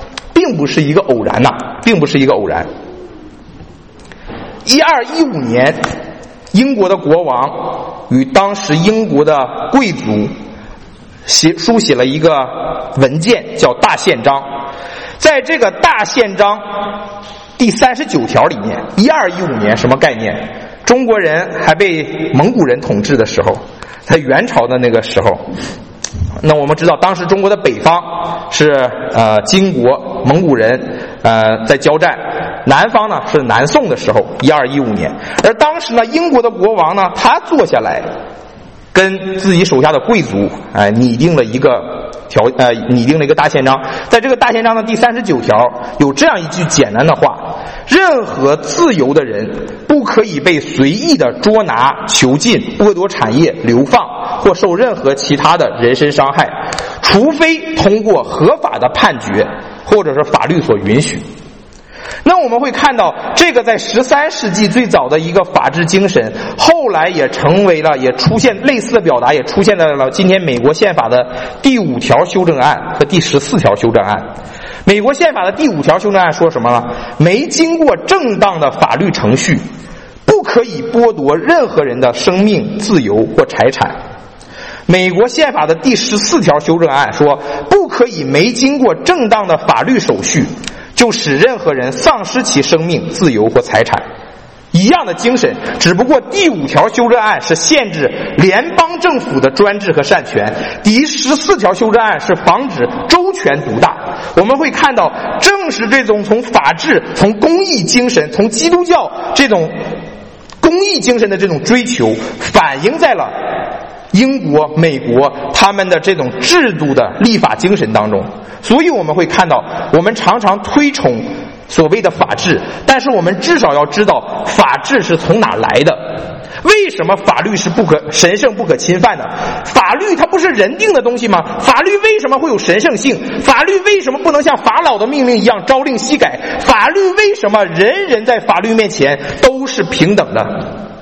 并不是一个偶然呐、啊，并不是一个偶然。一二一五年，英国的国王与当时英国的贵族写书写了一个文件，叫《大宪章》。在这个《大宪章》第三十九条里面，一二一五年什么概念？中国人还被蒙古人统治的时候，在元朝的那个时候，那我们知道当时中国的北方是呃金国蒙古人呃在交战，南方呢是南宋的时候，一二一五年。而当时呢，英国的国王呢，他坐下来跟自己手下的贵族哎、呃、拟定了一个条呃拟定了一个大宪章。在这个大宪章的第三十九条有这样一句简单的话：任何自由的人不可以被随意的捉拿、囚禁、剥夺产业、流放或受任何其他的人身伤害，除非通过合法的判决或者是法律所允许。那我们会看到，这个在十三世纪最早的一个法治精神，后来也成为了，也出现类似的表达，也出现在了今天美国宪法的第五条修正案和第十四条修正案。美国宪法的第五条修正案说什么呢？没经过正当的法律程序，不可以剥夺任何人的生命、自由或财产。美国宪法的第十四条修正案说，不可以没经过正当的法律手续就使任何人丧失其生命、自由或财产。一样的精神，只不过第五条修正案是限制联邦政府的专制和擅权，第十四条修正案是防止州权独大。我们会看到，正是这种从法治、从公益精神、从基督教这种公益精神的这种追求，反映在了英国、美国他们的这种制度的立法精神当中。所以我们会看到，我们常常推崇所谓的法治，但是我们至少要知道法治是从哪来的。为什么法律是不可神圣不可侵犯的？法律它不是人定的东西吗？法律为什么会有神圣性？法律为什么不能像法老的命令一样朝令夕改？法律为什么人人在法律面前都是平等的？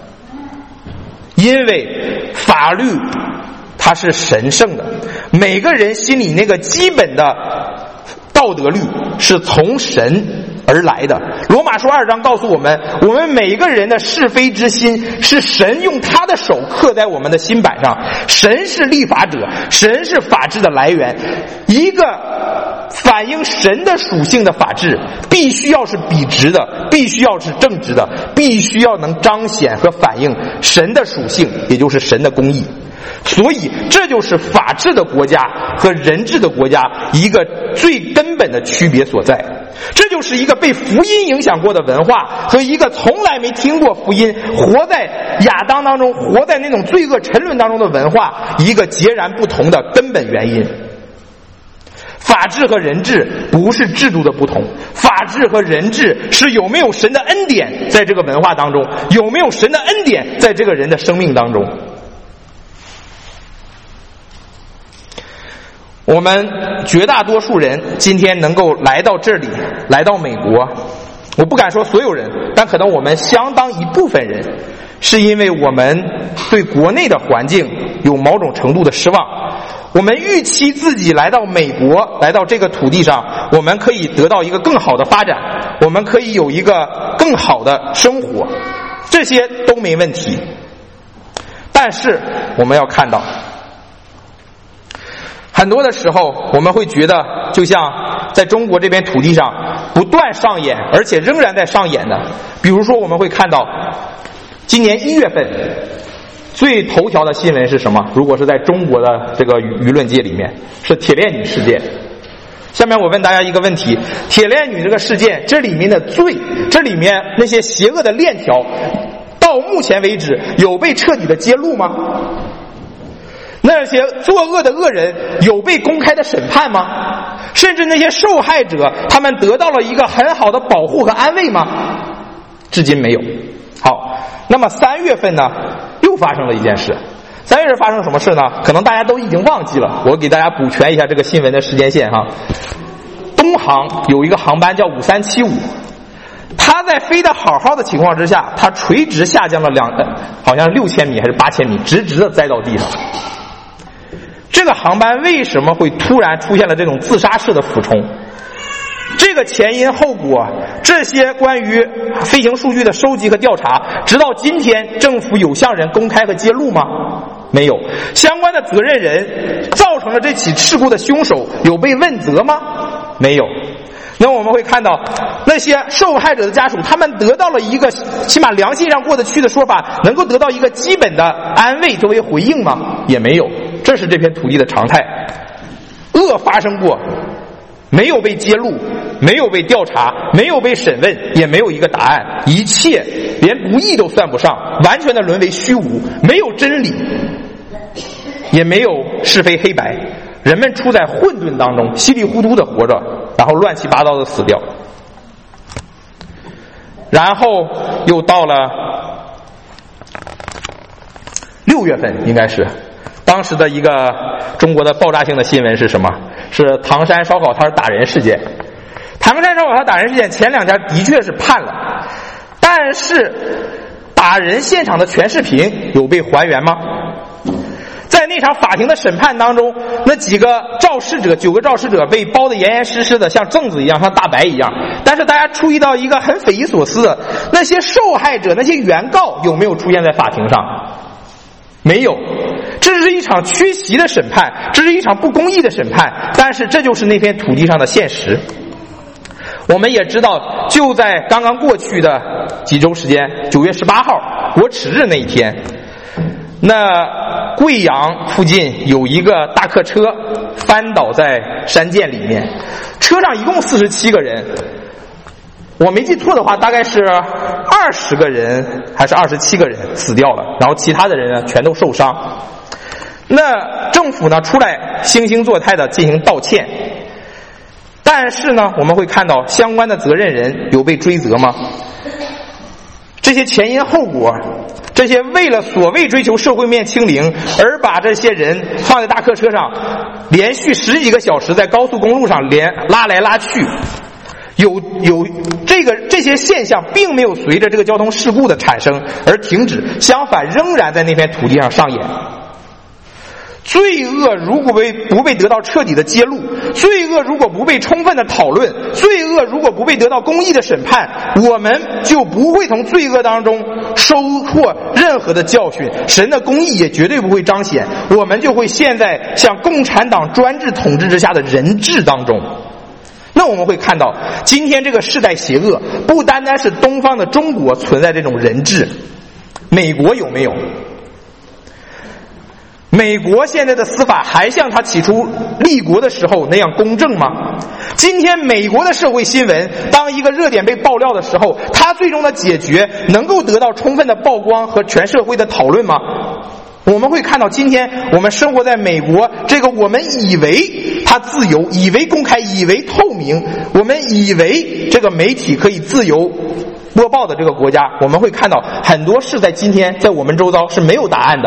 因为法律它是神圣的，每个人心里那个基本的道德律是从神而来的。罗马书二章告诉我们，我们每个人的是非之心是神用他的手刻在我们的心板上。神是立法者，神是法治的来源。一个反映神的属性的法治必须要是笔直的，必须要是正直的，必须要能彰显和反映神的属性，也就是神的公义。所以这就是法治的国家和人治的国家一个最根本的区别所在。这就是一个被福音影响过的文化和一个从来没听过福音、活在亚当当中、活在那种罪恶沉沦当中的文化一个截然不同的根本原因。法治和人治不是制度的不同，法治和人治是有没有神的恩典在这个文化当中，有没有神的恩典在这个人的生命当中。我们绝大多数人今天能够来到这里，来到美国，我不敢说所有人，但可能我们相当一部分人是因为我们对国内的环境有某种程度的失望。我们预期自己来到美国，来到这个土地上，我们可以得到一个更好的发展，我们可以有一个更好的生活，这些都没问题。但是我们要看到，很多的时候我们会觉得，就像在中国这边土地上不断上演，而且仍然在上演的，比如说我们会看到今年一月份最头条的新闻是什么？如果是在中国的这个舆论界里面，是铁链女事件。下面我问大家一个问题，铁链女这个事件，这里面的罪，这里面那些邪恶的链条，到目前为止有被彻底的揭露吗？那些作恶的恶人有被公开的审判吗？甚至那些受害者他们得到了一个很好的保护和安慰吗？至今没有。好，那么三月份呢又发生了一件事。三月份发生什么事呢？可能大家都已经忘记了，我给大家补全一下这个新闻的时间线哈。东航有一个航班叫五三七五，它在飞得好好的情况之下，它垂直下降了两好像六千米还是八千米，直直的栽到地上。这个航班为什么会突然出现了这种自杀式的俯冲？ 这个前因后果，这些关于飞行数据的收集和调查，直到今天政府有向人公开和揭露吗？没有。相关的责任人造成了这起事故的凶手有被问责吗？没有。那我们会看到那些受害者的家属，他们得到了一个起码良心上过得去的说法，能够得到一个基本的安慰作为回应吗？也没有。这是这片土地的常态。恶发生过，没有被揭露，没有被调查，没有被审问，也没有一个答案，一切连不义都算不上，完全的沦为虚无，没有真理，也没有是非黑白，人们处在混沌当中，稀里糊涂的活着，然后乱七八糟的死掉。然后又到了六月份，应该是当时的一个中国的爆炸性的新闻是什么？是唐山烧烤摊打人事件。唐山烧烤摊打人事件前两天的确是判了，但是打人现场的全视频有被还原吗？在那场法庭的审判当中，那几个肇事者，九个肇事者被包得严严实实的，像粽子一样，像大白一样。但是大家注意到一个很匪夷所思的，那些受害者，那些原告有没有出现在法庭上？没有。这是一场缺席的审判，这是一场不公义的审判，但是这就是那片土地上的现实。我们也知道，就在刚刚过去的几周时间，九月十八号国耻日那一天，那贵阳附近有一个大客车翻倒在山涧里面，车上一共四十七个人，我没记错的话，大概是二十个人还是二十七个人死掉了，然后其他的人呢全都受伤。那政府呢出来惺惺作态的进行道歉，但是呢我们会看到相关的责任人有被追责吗？这些前因后果，这些为了所谓追求社会面清零而把这些人放在大客车上，连续十几个小时在高速公路上连拉来拉去，有有这个这些现象并没有随着这个交通事故的产生而停止，相反仍然在那片土地上上演。罪恶如果被不被得到彻底的揭露，罪恶如果不被充分的讨论，罪恶如果不被得到公义的审判，我们就不会从罪恶当中收获任何的教训，神的公义也绝对不会彰显，我们就会陷在像共产党专制统治之下的人治当中。那我们会看到今天这个世代邪恶，不单单是东方的中国存在这种人治，美国有没有？美国现在的司法还像他起初立国的时候那样公正吗？今天美国的社会新闻，当一个热点被爆料的时候，它最终的解决能够得到充分的曝光和全社会的讨论吗？我们会看到今天我们生活在美国这个我们以为它自由，以为公开，以为透明，我们以为这个媒体可以自由播报的这个国家，我们会看到很多事在今天在我们周遭是没有答案的。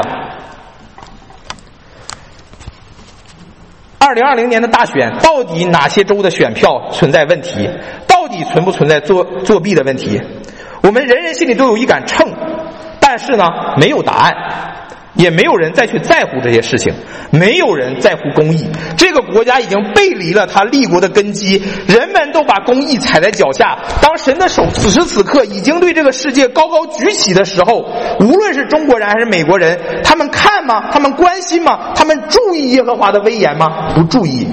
二零二零年的大选，到底哪些州的选票存在问题？到底存不存在作作弊的问题？我们人人心里都有一杆秤，但是呢，没有答案，也没有人再去在乎这些事情，没有人在乎公义。这个国家已经背离了他立国的根基，人们都把公义踩在脚下。当神的手此时此刻已经对这个世界高高举起的时候，无论是中国人还是美国人，他们看吗？他们关心吗？他们注意耶和华的威严吗？不注意。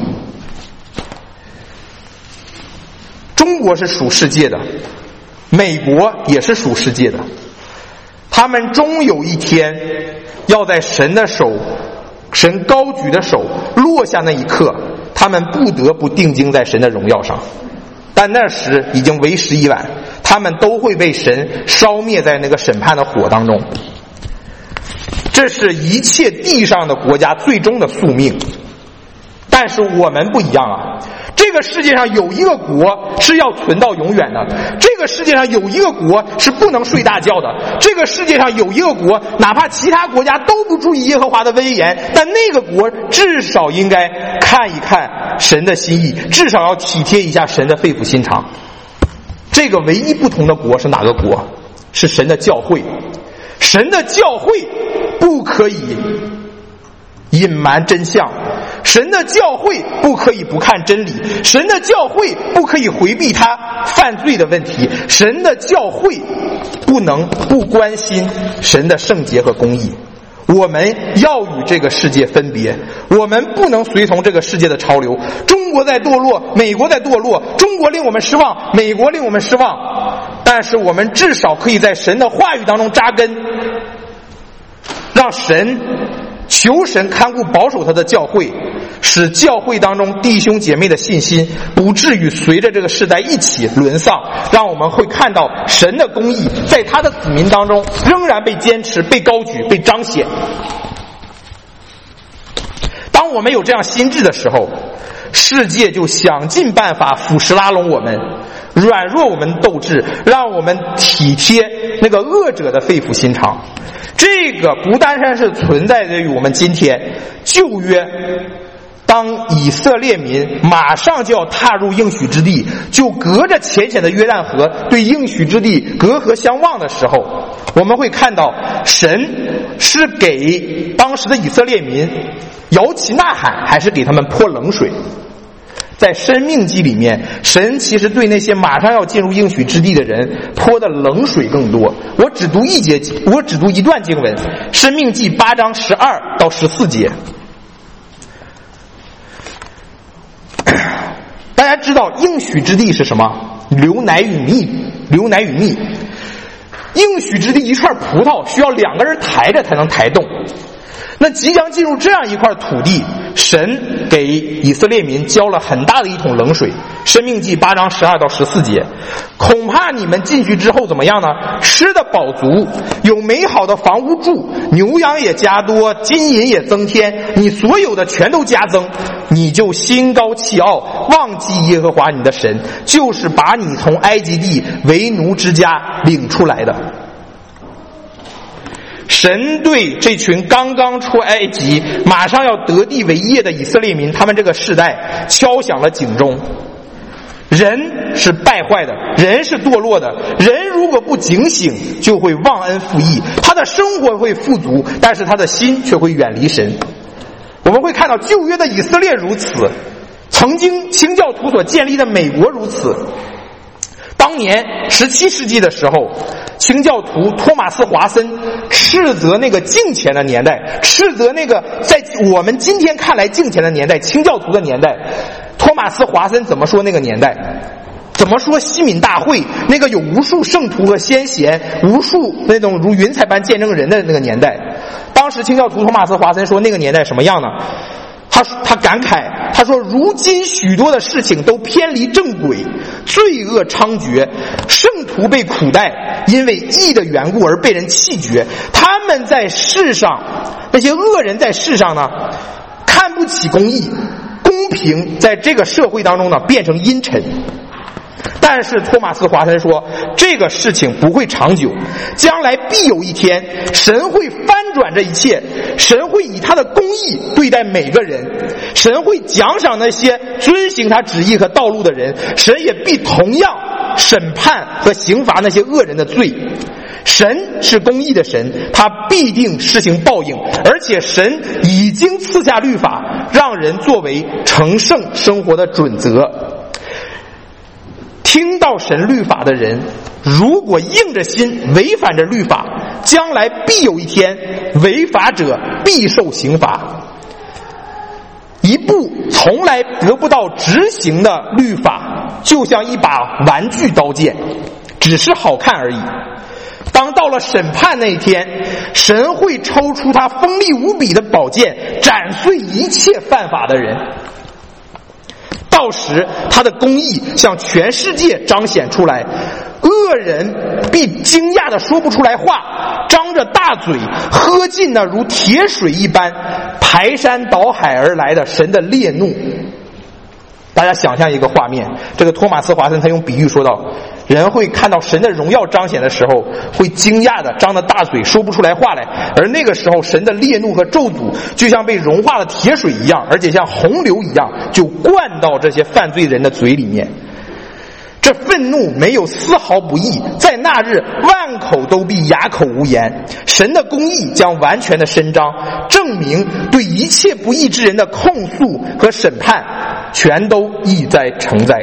中国是属世界的，美国也是属世界的，他们终有一天要在神的手，神高举的手落下那一刻，他们不得不定睛在神的荣耀上，但那时已经为时已晚，他们都会被神烧灭在那个审判的火当中。这是一切地上的国家最终的宿命。但是我们不一样啊，这个世界上有一个国是要存到永远的，这个世界上有一个国是不能睡大觉的，这个世界上有一个国哪怕其他国家都不注意耶和华的威严，但那个国至少应该看一看神的心意，至少要体贴一下神的肺腑心肠。这个唯一不同的国是哪个国？是神的教会。神的教会不可以隐瞒真相， 神的教会不可以不看真理，神的教会不可以回避他犯罪的问题，神的教会不能不关心神的圣洁和公义。我们要与这个世界分别，我们不能随从这个世界的潮流。中国在堕落，美国在堕落，中国令我们失望，美国令我们失望，但是我们至少可以在神的话语当中扎根，让神求神看顾保守他的教会，使教会当中弟兄姐妹的信心不至于随着这个时代一起沦丧，让我们会看到神的公义在他的子民当中仍然被坚持、被高举、被彰显。当我们有这样心智的时候，世界就想尽办法腐蚀拉拢我们，软弱我们斗志，让我们体贴那个恶者的肺腑心肠。这个不单单是存在于我们今天旧约，当以色列民马上就要踏入应许之地，就隔着浅浅的约旦河对应许之地隔河相望的时候，我们会看到神是给当时的以色列民摇旗呐喊，还是给他们泼冷水。在申命记里面，神其实对那些马上要进入应许之地的人泼的冷水更多。我只读一节，我只读一段经文，申命记八章十二到十四节。大家知道应许之地是什么？流奶与蜜，流奶与蜜。应许之地一串葡萄需要两个人抬着才能抬动。那即将进入这样一块土地，神给以色列民浇了很大的一桶冷水。申命记八章十二到十四节，恐怕你们进去之后怎么样呢？吃得饱足，有美好的房屋住，牛羊也加多，金银也增添，你所有的全都加增，你就心高气傲，忘记耶和华你的神，就是把你从埃及地为奴之家领出来的。神对这群刚刚出埃及马上要得地为业的以色列民，他们这个世代敲响了警钟。人是败坏的，人是堕落的，人如果不警醒就会忘恩负义，他的生活会富足，但是他的心却会远离神。我们会看到旧约的以色列如此，曾经清教徒所建立的美国如此。当年十七世纪的时候，清教徒托马斯·华森斥责那个敬虔的年代，斥责那个在我们今天看来敬虔的年代，清教徒的年代。托马斯·华森怎么说那个年代？怎么说西敏大会那个有无数圣徒和先贤，无数那种如云彩般见证人的那个年代？当时清教徒托马斯·华森说那个年代什么样呢？他他感慨，他说如今许多的事情都偏离正轨，罪恶猖獗，圣徒被苦待，因为义的缘故而被人弃绝。他们在世上，那些恶人在世上呢，看不起公义，公平在这个社会当中呢变成阴沉。但是托马斯·华森说，这个事情不会长久，将来必有一天，神会翻转这一切，神会以他的公义对待每个人，神会奖赏那些遵行他旨意和道路的人，神也必同样审判和刑罚那些恶人的罪。神是公义的神，他必定施行报应，而且神已经赐下律法，让人作为成圣生活的准则。听到神律法的人，如果硬着心违反着律法，将来必有一天，违法者必受刑罚。一部从来得不到执行的律法，就像一把玩具刀剑，只是好看而已。当到了审判那一天，神会抽出他锋利无比的宝剑，斩碎一切犯法的人。到时他的公义向全世界彰显出来，恶人必惊讶的说不出来话，张着大嘴喝尽那如铁水一般排山倒海而来的神的烈怒。大家想象一个画面，这个托马斯·华森他用比喻说道，人会看到神的荣耀彰显的时候，会惊讶的张着大嘴说不出来话来，而那个时候神的烈怒和咒诅就像被融化的铁水一样，而且像洪流一样就灌到这些犯罪人的嘴里面。 这愤怒没有丝毫不义，在那日万口都必哑口无言。神的公义将完全的伸张，证明对一切不义之人的控诉和审判全都意在成灾。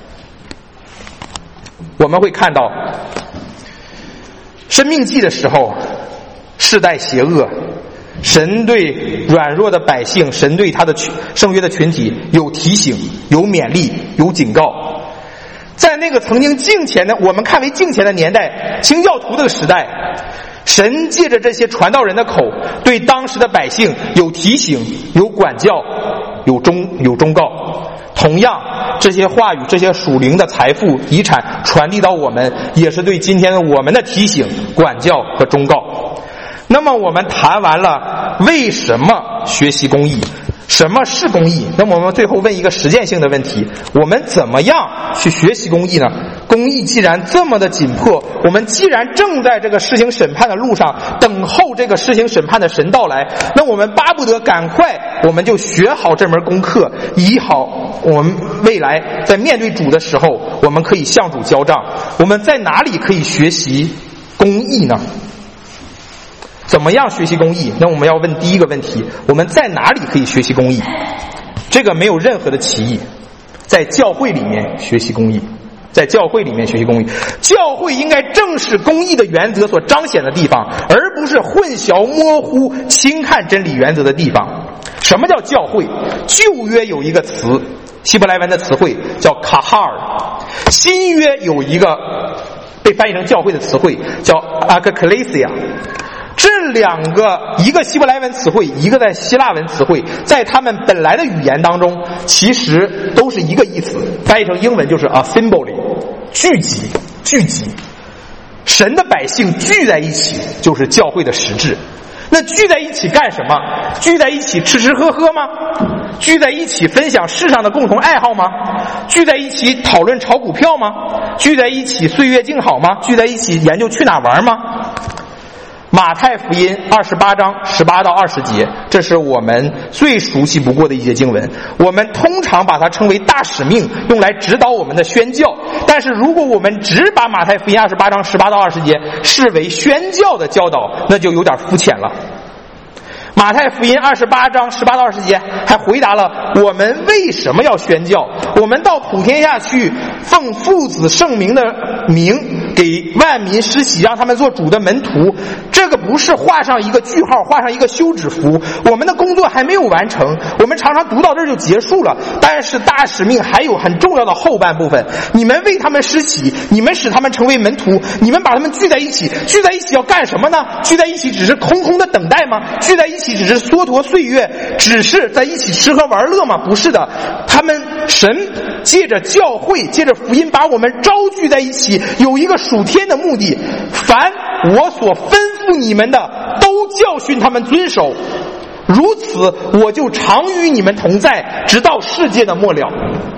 我们会看到生命记的时候，世代邪恶，神对软弱的百姓，神对他的圣约的群体有提醒，有勉励，有警告。在那个曾经敬虔的，我们看为敬虔的年代，清教徒的时代，神借着这些传道人的口，对当时的百姓有提醒，有管教，有忠有忠告。同样，这些话语，这些属灵的财富遗产传递到我们，也是对今天的我们的提醒、管教和忠告。那么我们谈完了为什么学习公义，什么是公义，那么我们最后问一个实践性的问题，我们怎么样去学习公义呢？公义既然这么的紧迫，我们既然正在这个施行审判的路上，等候这个施行审判的神到来，那我们巴不得赶快我们就学好这门功课，以好我们未来在面对主的时候，我们可以向主交账。我们在哪里可以学习公义呢？怎么样学习公义？那我们要问第一个问题，我们在哪里可以学习公义？这个没有任何的歧义，在教会里面学习公义，在教会里面学习公义。教会应该正是公义的原则所彰显的地方，而不是混淆模糊轻看真理原则的地方。什么叫教会？旧约有一个词，希伯来文的词汇叫卡哈尔，新约有一个被翻译成教会的词汇叫阿克克雷西亚。这两个，一个希伯来文词汇，一个在希腊文词汇，在他们本来的语言当中其实都是一个意思，翻译成英文就是 assembly， 聚集聚集。神的百姓聚在一起就是教会的实质。那聚在一起干什么？聚在一起吃吃喝喝吗？聚在一起分享世上的共同爱好吗？聚在一起讨论炒股票吗？聚在一起岁月静好吗？聚在一起研究去哪玩吗？马太福音二十八章十八到二十节，这是我们最熟悉不过的一节经文，我们通常把它称为大使命，用来指导我们的宣教。但是如果我们只把马太福音二十八章十八到二十节视为宣教的教导，那就有点肤浅了。马太福音二十八章十八到二十节还回答了我们为什么要宣教。我们到普天下去，奉父子圣名的名给万民施洗，让他们做主的门徒。这个不是画上一个句号，画上一个休止符，我们的工作还没有完成。我们常常读到这儿就结束了，但是大使命还有很重要的后半部分。你们为他们施洗，你们使他们成为门徒，你们把他们聚在一起，聚在一起要干什么呢？聚在一起只是空空的等待吗？聚在一起只是蹉跎岁月，只是在一起吃喝玩乐吗？不是的，他们神借着教会，借着福音把我们招聚在一起，有一个属天的目的。凡我所吩咐你们的，都教训他们遵守，如此我就常与你们同在，直到世界的末了。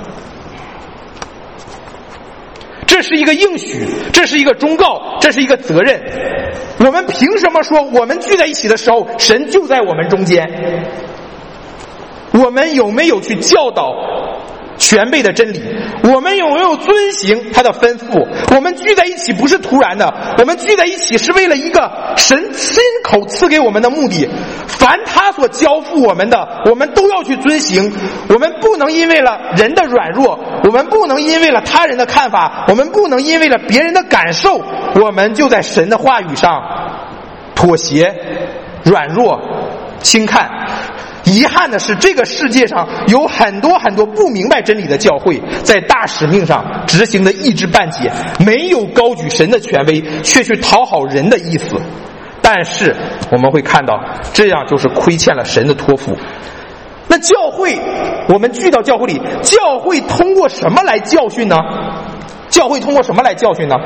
这是一个应许，这是一个忠告，这是一个责任。我们凭什么说我们聚在一起的时候，神就在我们中间？我们有没有去教导全备的真理？我们有没有遵行他的吩咐？我们聚在一起不是突然的，我们聚在一起是为了一个神亲口赐给我们的目的。凡他所交付我们的，我们都要去遵行。我们不能因为了人的软弱，我们不能因为了他人的看法，我们不能因为了别人的感受，我们就在神的话语上妥协、软弱、轻看。遗憾的是，这个世界上有很多很多不明白真理的教会，在大使命上执行的一知半解，没有高举神的权威，却去讨好人的意思。但是我们会看到，这样就是亏欠了神的托付。那教会，我们聚到教会里，教会通过什么来教训呢？教会通过什么来教训呢？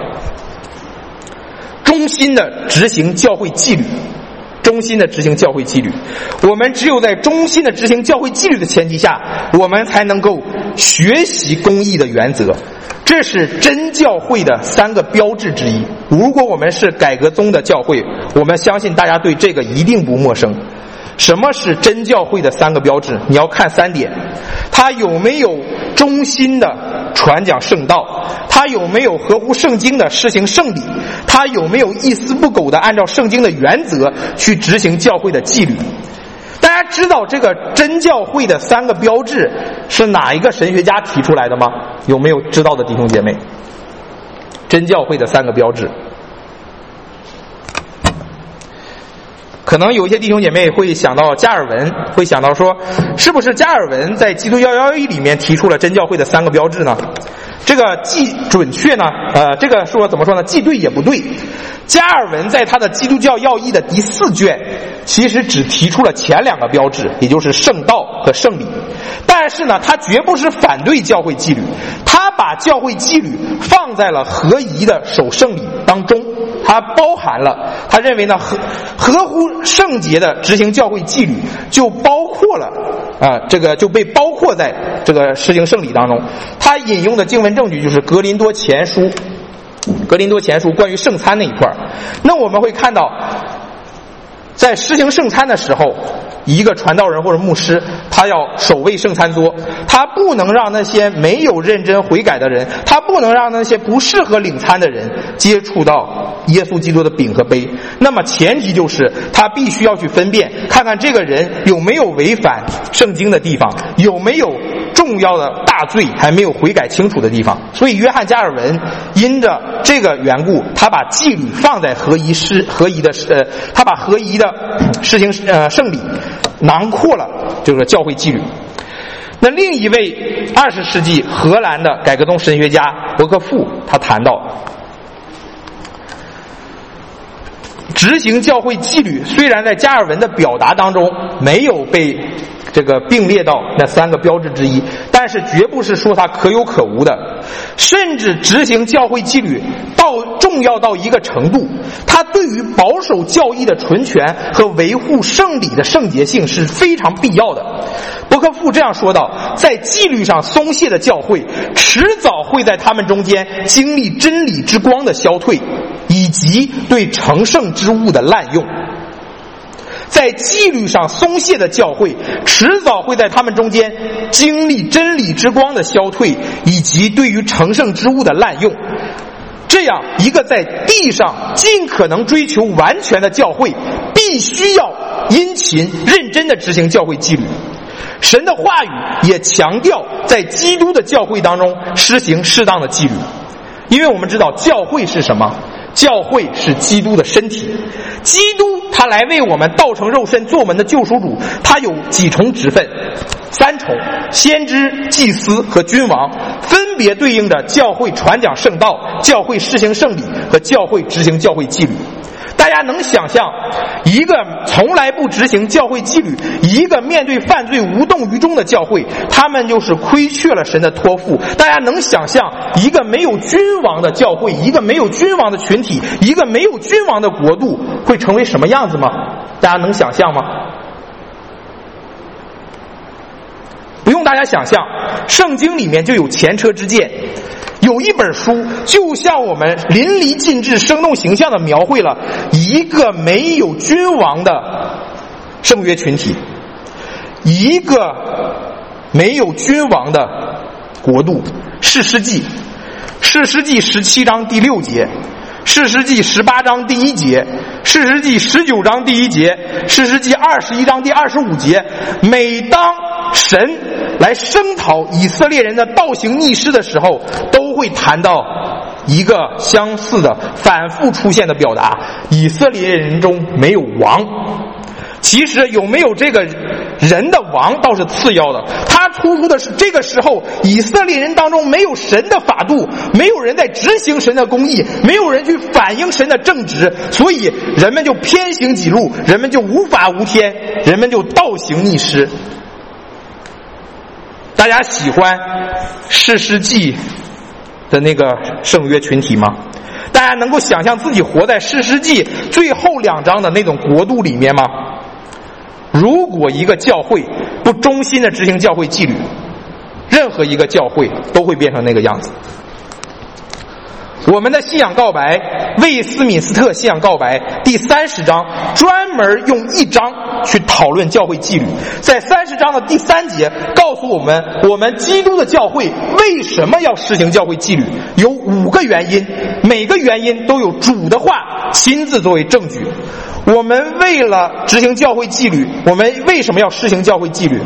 忠心的执行教会纪律。忠心的执行教会纪律，我们只有在忠心的执行教会纪律的前提下，我们才能够学习公义的原则。这是真教会的三个标志之一。如果我们是改革宗的教会，我们相信大家对这个一定不陌生。 什么是真教会的三个标志？你要看三点：它有没有忠心的传讲圣道，它有没有合乎圣经的施行圣礼，它有没有一丝不苟的按照圣经的原则去执行教会的纪律。大家知道这个真教会的三个标志是哪一个神学家提出来的吗？有没有知道的弟兄姐妹？真教会的三个标志，可能有一些弟兄姐妹会想到加尔文，会想到说，是不是加尔文在基督教要义里面提出了真教会的三个标志呢？这个既准确呢，呃，这个说怎么说呢？既对也不对。加尔文在他的基督教要义的第四卷，其实只提出了前两个标志，也就是圣道和圣礼。但是呢，他绝不是反对教会纪律，他把教会纪律放在了合宜的守圣礼当中，他包含了，他认为呢，合合乎圣洁的执行教会纪律，就包括了啊、呃，这个就被包括在这个施行圣礼当中。他引用的经文证据就是格林多前书。格林多前书关于圣餐那一块，那我们会看到，在施行圣餐的时候，一个传道人或者牧师，他要守卫圣餐桌，他不能让那些没有认真悔改的人，他不能让那些不适合领餐的人接触到耶稣基督的饼和杯。那么前提就是他必须要去分辨，看看这个人有没有违反圣经的地方，有没有重要的大罪还没有悔改清楚的地方。所以约翰加尔文因着这个缘故，他把纪律放在合宜施合宜的呃，他把合宜的施行呃圣礼囊括了这个教会纪律。那另一位二十世纪荷兰的改革宗神学家伯克富，他谈到，执行教会纪律虽然在加尔文的表达当中没有被这个并列到那三个标志之一，但是绝不是说它可有可无的，甚至执行教会纪律到重要到一个程度，它对于保守教义的纯全和维护圣礼的圣洁性是非常必要的。伯克富这样说道，在纪律上松懈的教会迟早会在他们中间经历真理之光的消退，以及对成圣之物的滥用。在纪律上松懈的教会迟早会在他们中间经历真理之光的消退，以及对于成圣之物的滥用。这样一个在地上尽可能追求完全的教会，必须要殷勤认真地执行教会纪律。神的话语也强调在基督的教会当中施行适当的纪律，因为我们知道教会是什么？教会是基督的身体，基督他来为我们道成肉身做我们的救赎主，他有几重职分，三重：先知、祭司和君王，分别对应着教会传讲圣道、教会施行圣礼和教会执行教会纪律。大家能想象一个从来不执行教会纪律，一个面对犯罪无动于衷的教会，他们就是亏缺了神的托付。大家能想象一个没有君王的教会，一个没有君王的群体，一个没有君王的国度会成为什么样子吗？大家能想象吗？不用大家想象，圣经里面就有前车之鉴。有一本书就像我们淋漓尽致生动形象地描绘了一个没有君王的圣约群体，一个没有君王的国度。士师记，士师记十七章第六节，士师记十八章第一节，士师记十九章第一节，士师记二十一章第二十五节。每当神来声讨以色列人的倒行逆施的时候，都会谈到一个相似的反复出现的表达：以色列人中没有王。其实有没有这个人的王倒是次要的，他突出的是这个时候以色列人当中没有神的法度，没有人在执行神的公义，没有人去反映神的正直，所以人们就偏行己路，人们就无法无天，人们就倒行逆施。大家喜欢士师记的那个圣约群体吗？大家能够想象自己活在士师记最后两章的那种国度里面吗？如果一个教会不忠心的执行教会纪律，任何一个教会都会变成那个样子。 我们的信仰告白，魏斯敏斯特信仰告白第三十章专门用一章去讨论教会纪律。在三十章的第三节告诉我们，我们基督的教会为什么要实行教会纪律，有五个原因，每个原因都有主的话亲自作为证据。我们为了执行教会纪律，我们为什么要实行教会纪律？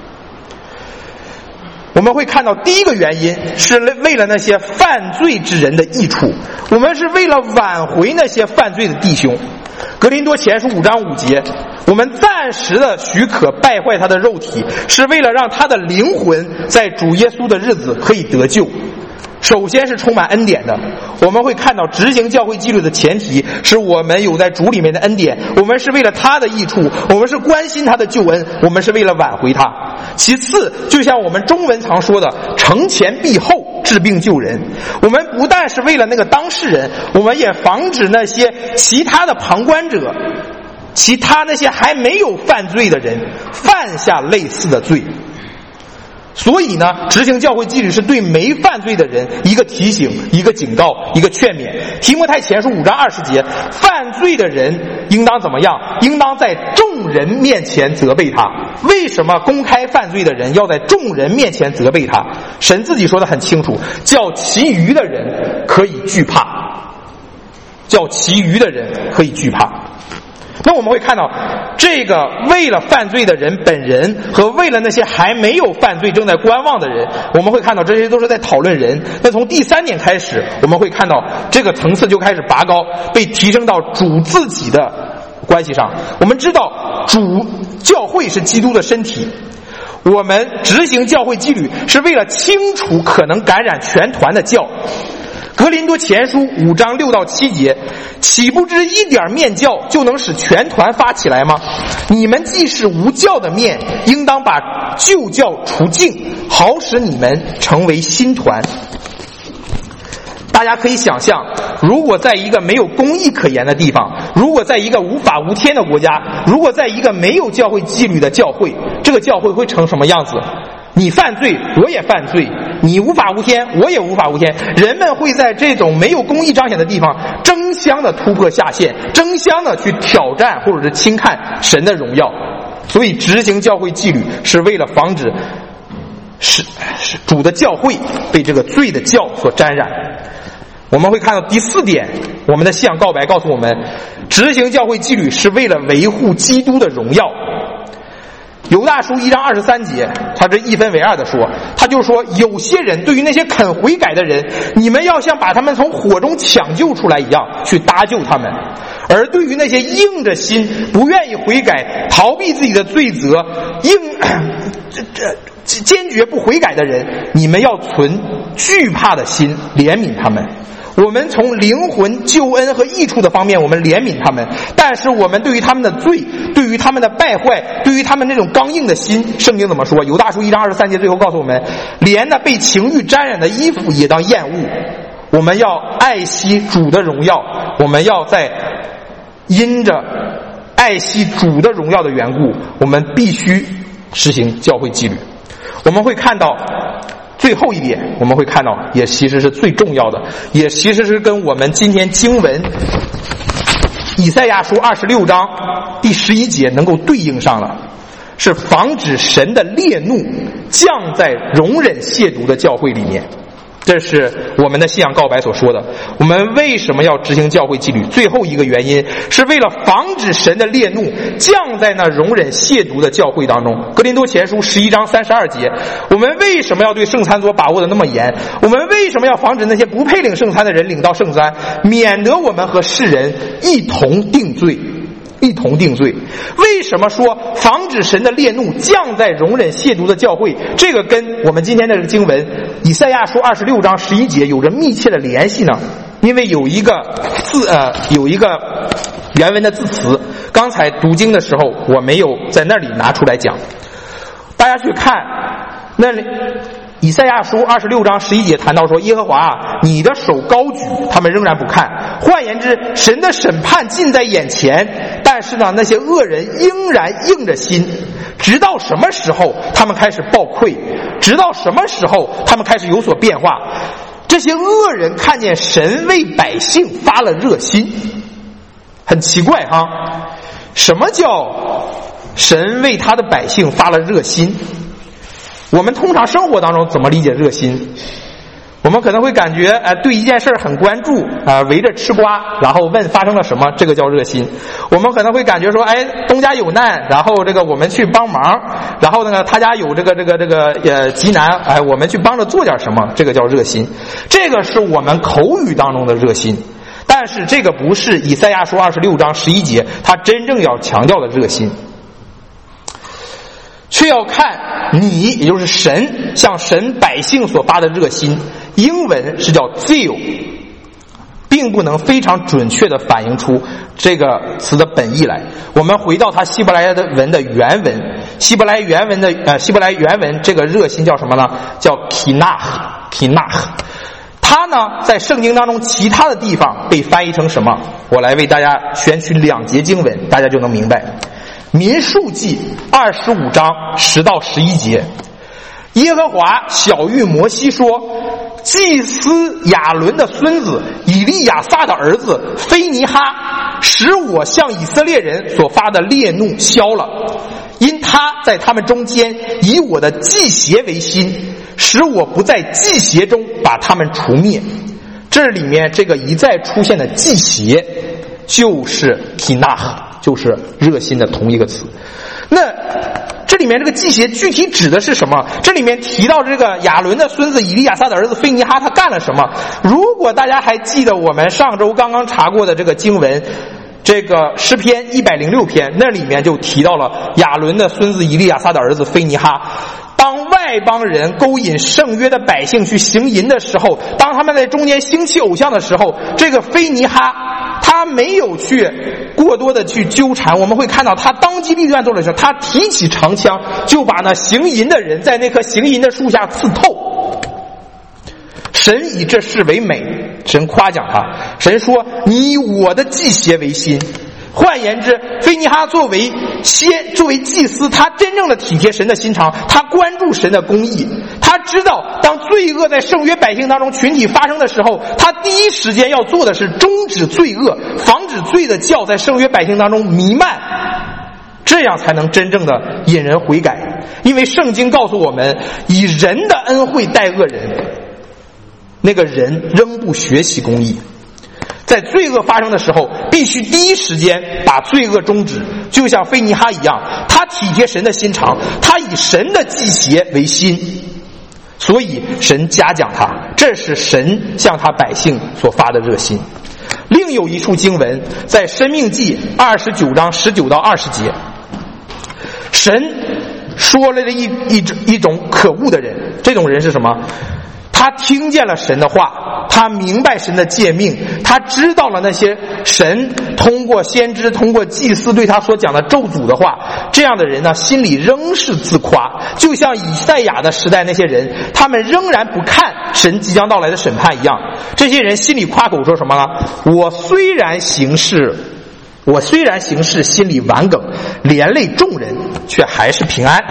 我们会看到第一个原因是为了那些犯罪之人的益处，我们是为了挽回那些犯罪的弟兄。格林多前书五章五节，我们暂时的许可败坏他的肉体，是为了让他的灵魂在主耶稣的日子可以得救。首先是充满恩典的，我们会看到执行教会纪律的前提是我们有在主里面的恩典，我们是为了他的益处，我们是关心他的救恩，我们是为了挽回他。其次，就像我们中文常说的承前避后，治病救人，我们不但是为了那个当事人，我们也防止那些其他的旁观者，其他那些还没有犯罪的人犯下类似的罪。所以呢，执行教会纪律是对没犯罪的人一个提醒，一个警告，一个劝勉。提摩太前书五章二十节，犯罪的人应当怎么样？应当在众人面前责备他。为什么公开犯罪的人要在众人面前责备他？神自己说得很清楚，叫其余的人可以惧怕，叫其余的人可以惧怕。那我们会看到，这个为了犯罪的人本人和为了那些还没有犯罪正在观望的人，我们会看到这些都是在讨论人。那从第三点开始，我们会看到这个层次就开始拔高，被提升到主自己的关系上。我们知道主教会是基督的身体，我们执行教会纪律是为了清除可能感染全团的教。格林多前书五章六到七节，岂不知一点面教就能使全团发起来吗？你们既是无教的面，应当把旧教除尽，好使你们成为新团。大家可以想象，如果在一个没有公义可言的地方，如果在一个无法无天的国家，如果在一个没有教会纪律的教会，这个教会会成什么样子？你犯罪，我也犯罪；你无法无天，我也无法无天。人们会在这种没有公义彰显的地方争相的突破下限，争相的去挑战或者是轻看神的荣耀。所以执行教会纪律是为了防止是是主的教会被这个罪的教所沾染。我们会看到第四点，我们的信仰告白告诉我们，执行教会纪律是为了维护基督的荣耀。犹大书一章二十三节，他这一分为二的说，他就说有些人对于那些肯悔改的人，你们要像把他们从火中抢救出来一样去搭救他们；而对于那些硬着心不愿意悔改、逃避自己的罪责、硬这这坚决不悔改的人，你们要存惧怕的心怜悯他们。我们从灵魂救恩和益处的方面我们怜悯他们，但是我们对于他们的罪，对于他们的败坏，对于他们那种刚硬的心，圣经怎么说？犹大书一章二十三节最后告诉我们，连那被情欲沾染的衣服也当厌恶。我们要爱惜主的荣耀，我们要在因着爱惜主的荣耀的缘故，我们必须实行教会纪律。我们会看到最后一点，我们会看到也其实是最重要的，也其实是跟我们今天经文以赛亚书二十六章第十一节能够对应上了，是防止神的烈怒降在容忍亵渎的教会里面。这是我们的信仰告白所说的。我们为什么要执行教会纪律？最后一个原因是为了防止神的烈怒降在那容忍亵渎的教会当中。哥林多前书十一章三十二节，我们为什么要对圣餐桌把握的那么严？我们为什么要防止那些不配领圣餐的人领到圣餐，免得我们和世人一同定罪？一同定罪。为什么说防止神的烈怒降在容忍亵渎的教会？这个跟我们今天的这个经文以赛亚书二十六章十一节有着密切的联系呢？因为有一个字呃，有一个原文的字词，刚才读经的时候我没有在那里拿出来讲，大家去看那里。以赛亚书二十六章十一节谈到说，耶和华啊，你的手高举，他们仍然不看。换言之，神的审判近在眼前，但是呢，那些恶人仍然硬着心。直到什么时候他们开始暴愧？直到什么时候他们开始有所变化？ 这些恶人看见神为百姓发了热心。很奇怪哈，什么叫神为他的百姓发了热心？我们通常生活当中怎么理解热心？我们可能会感觉，呃，对一件事很关注，啊、呃，围着吃瓜，然后问发生了什么，这个叫热心。我们可能会感觉说，哎，东家有难，然后这个我们去帮忙，然后呢，他家有这个这个这个呃急难，哎，我们去帮着做点什么，这个叫热心。这个是我们口语当中的热心，但是这个不是以赛亚书二十六章十一节他真正要强调的热心。却要看你，也就是神向神百姓所发的热心，英文是叫 zeal， 并不能非常准确地反映出这个词的本意来。我们回到它希伯来文的原文，希伯来原文的呃希伯来原文这个热心叫什么呢？叫 kinach kinach。它呢在圣经当中其他的地方被翻译成什么？我来为大家选取两节经文，大家就能明白。民数记二十五章十到十一节，耶和华晓谕摩西说，祭司亚伦的孙子以利亚撒的儿子菲尼哈，使我向以色列人所发的烈怒消了，因他在他们中间以我的祭邪为心，使我不在祭邪中把他们除灭。这里面这个一再出现的祭邪就是 kinach， 就是热心的同一个词。那这里面这个祭邪具体指的是什么？这里面提到这个亚伦的孙子以利亚撒的儿子菲尼哈他干了什么？如果大家还记得我们上周刚刚查过的这个经文，这个诗篇一百零六篇，那里面就提到了亚伦的孙子以利亚撒的儿子菲尼哈。当外邦人勾引圣约的百姓去行淫的时候，当他们在中间兴起偶像的时候，这个菲尼哈他没有去过多的去纠缠，我们会看到他当机立断做的时候，他提起长枪就把那行淫的人在那棵行淫的树下刺透。神以这事为美，神夸奖他，神说你以我的祭邪为心。换言之，菲尼哈作为先作为祭司，他真正的体贴神的心肠，他关注神的公义，他知道当罪恶在圣约百姓当中群体发生的时候，他第一时间要做的是终止罪恶，防止罪的教在圣约百姓当中弥漫，这样才能真正的引人悔改。因为圣经告诉我们，以人的恩惠待恶人，那个人仍不学习公义，在罪恶发生的时候必须第一时间把罪恶终止，就像菲尼哈一样，他体贴神的心肠，他以神的祭邪为心，所以神嘉奖他，这是神向他百姓所发的热心。另有一处经文在申命记二十九章十九到二十节，神说了一一一种可恶的人，这种人是什么？他听见了神的话，他明白神的诫命，他知道了那些神通过先知通过祭司对他所讲的咒诅的话，这样的人呢，心里仍是自夸，就像以赛亚的时代那些人，他们仍然不看神即将到来的审判一样。这些人心里夸口说什么呢？我虽然行事我虽然行事心里顽梗，连累众人，却还是平安。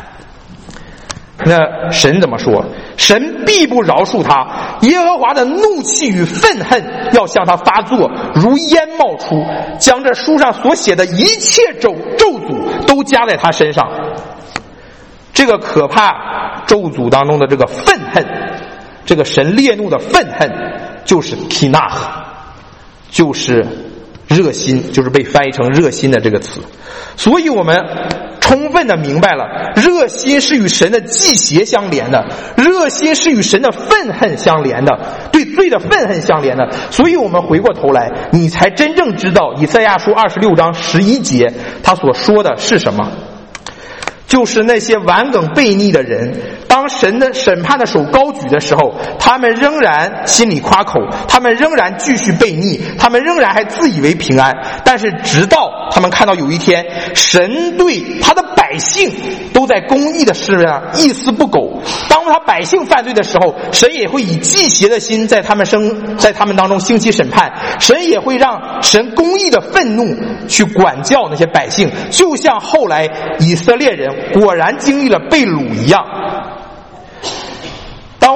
那神怎么说？神必不饶恕他，耶和华的怒气与愤恨要向他发作，如烟冒出，将这书上所写的一切咒咒诅都加在他身上。这个可怕咒诅当中的这个愤恨，这个神烈怒的愤恨，就是 kinach， 就是热心，就是被翻译成热心的这个词。所以我们充分的明白了，热心是与神的祭邪相连的，热心是与神的愤恨相连的，对罪的愤恨相连的。所以我们回过头来，你才真正知道以赛亚书二十六章十一节他所说的是什么，就是那些顽梗悖逆的人，当神的审判的手高举的时候，他们仍然心里夸口，他们仍然继续悖逆，他们仍然还自以为平安。但是直到他们看到有一天神对他的百姓都在公义的事上一丝不苟，当他百姓犯罪的时候，神也会以祭邪的心在他们生在他们当中兴起审判，神也会让神公义的愤怒去管教那些百姓，就像后来以色列人果然经历了被掳一样。当我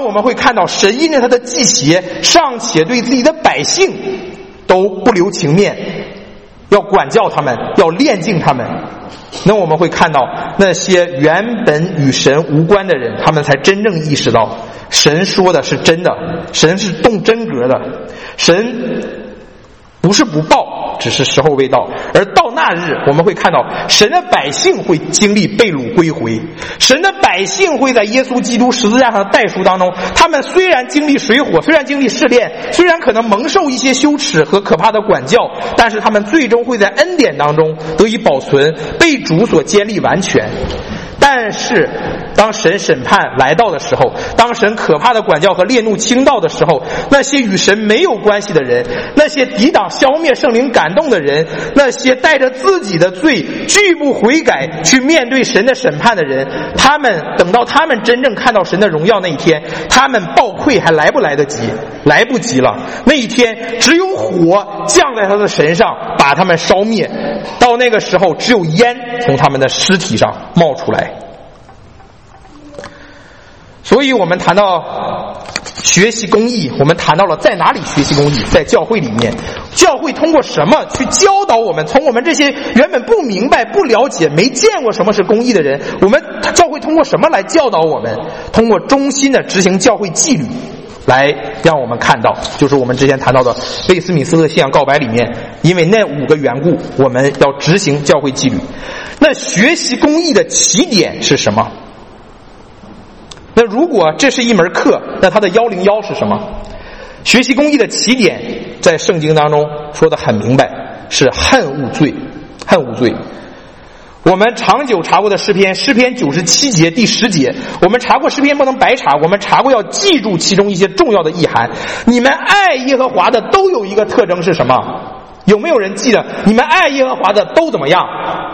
我们会看到神因着他的忌邪，尚且对自己的百姓都不留情面，要管教他们，要炼净他们。那我们会看到那些原本与神无关的人，他们才真正意识到神说的是真的，神是动真格的，神不是不报，只是时候未到。而到那日，我们会看到神的百姓会经历被掳归回，神的百姓会在耶稣基督十字架上的代赎当中，他们虽然经历水火，虽然经历试炼，虽然可能蒙受一些羞耻和可怕的管教，但是他们最终会在恩典当中得以保存，被主所建立完全。但是当神审判来到的时候，当神可怕的管教和烈怒倾倒的时候，那些与神没有关系的人，那些抵挡消灭圣灵感动的人，那些带着自己的罪拒不悔改去面对神的审判的人，他们等到他们真正看到神的荣耀那一天，他们抱愧还来不来得及？来不及了。那一天只有火降在他的身上把他们烧灭，到那个时候只有烟从他们的尸体上冒出来。所以我们谈到学习公义，我们谈到了在哪里学习公义，在教会里面。教会通过什么去教导我们？从我们这些原本不明白、不了解、没见过什么是公义的人，我们教会通过什么来教导我们？通过忠心的执行教会纪律来让我们看到，就是我们之前谈到的威斯敏斯特信仰告白里面，因为那五个缘故，我们要执行教会纪律。那学习公义的起点是什么？那如果这是一门课，那它的幺零幺是什么？学习公义的起点在圣经当中说得很明白，是恨恶罪，恨恶罪。我们长久查过的诗篇，诗篇九十七节第十节，我们查过诗篇不能白查，我们查过要记住其中一些重要的意涵。你们爱耶和华的都有一个特征是什么？有没有人记得？你们爱耶和华的都怎么样？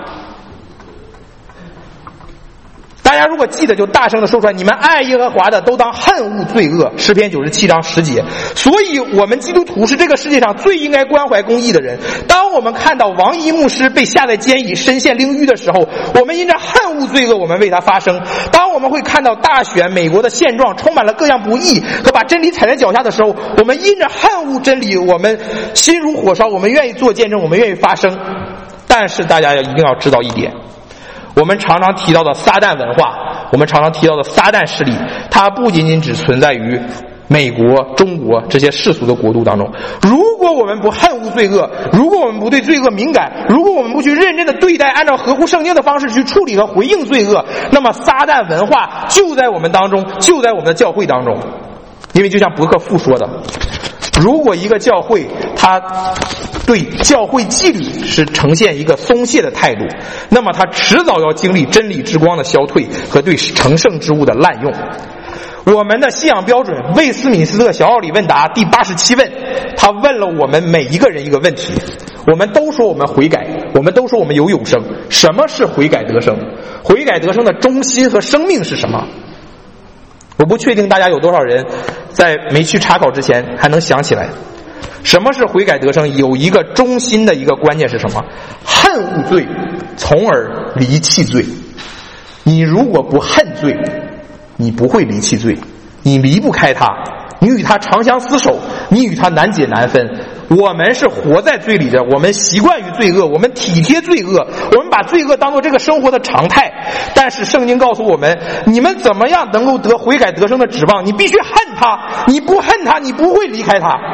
大家如果记得就大声的说出来，你们爱耶和华的都当恨恶罪恶，诗篇九十七章十节。所以我们基督徒是这个世界上最应该关怀公义的人。当我们看到王一牧师被下在监狱身陷囹圄的时候，我们因着恨恶罪恶，我们为他发声。当我们会看到大选美国的现状充满了各样不义和把真理踩在脚下的时候，我们因着恨恶真理，我们心如火烧，我们愿意做见证，我们愿意发声。但是大家要一定要知道一点，我们常常提到的撒旦文化，我们常常提到的撒旦势力，它不仅仅只存在于美国、中国这些世俗的国度当中。如果我们不恨恶罪恶，如果我们不对罪恶敏感，如果我们不去认真的对待，按照合乎圣经的方式去处理和回应罪恶，那么撒旦文化就在我们当中，就在我们的教会当中。因为就像伯克父说的，如果一个教会它对教会纪律是呈现一个松懈的态度，那么它迟早要经历真理之光的消退和对成圣之物的滥用。我们的信仰标准魏斯敏斯特小奥理问答第八十七问，他问了我们每一个人一个问题。我们都说我们悔改，我们都说我们有永生。什么是悔改得生？悔改得生的中心和生命是什么？我不确定大家有多少人在没去查考之前还能想起来。什么是悔改得生？有一个中心的一个关键是什么？恨恶罪，从而离弃罪。你如果不恨罪，你不会离弃罪，你离不开它，你与它长相厮守，你与它难解难分。我们是活在罪里的，我们习惯于罪恶，我们体贴罪恶，我们把罪恶当作这个生活的常态。但是圣经告诉我们，你们怎么样能够得悔改得生的指望？你必须恨他，你不恨他，你不会离开他。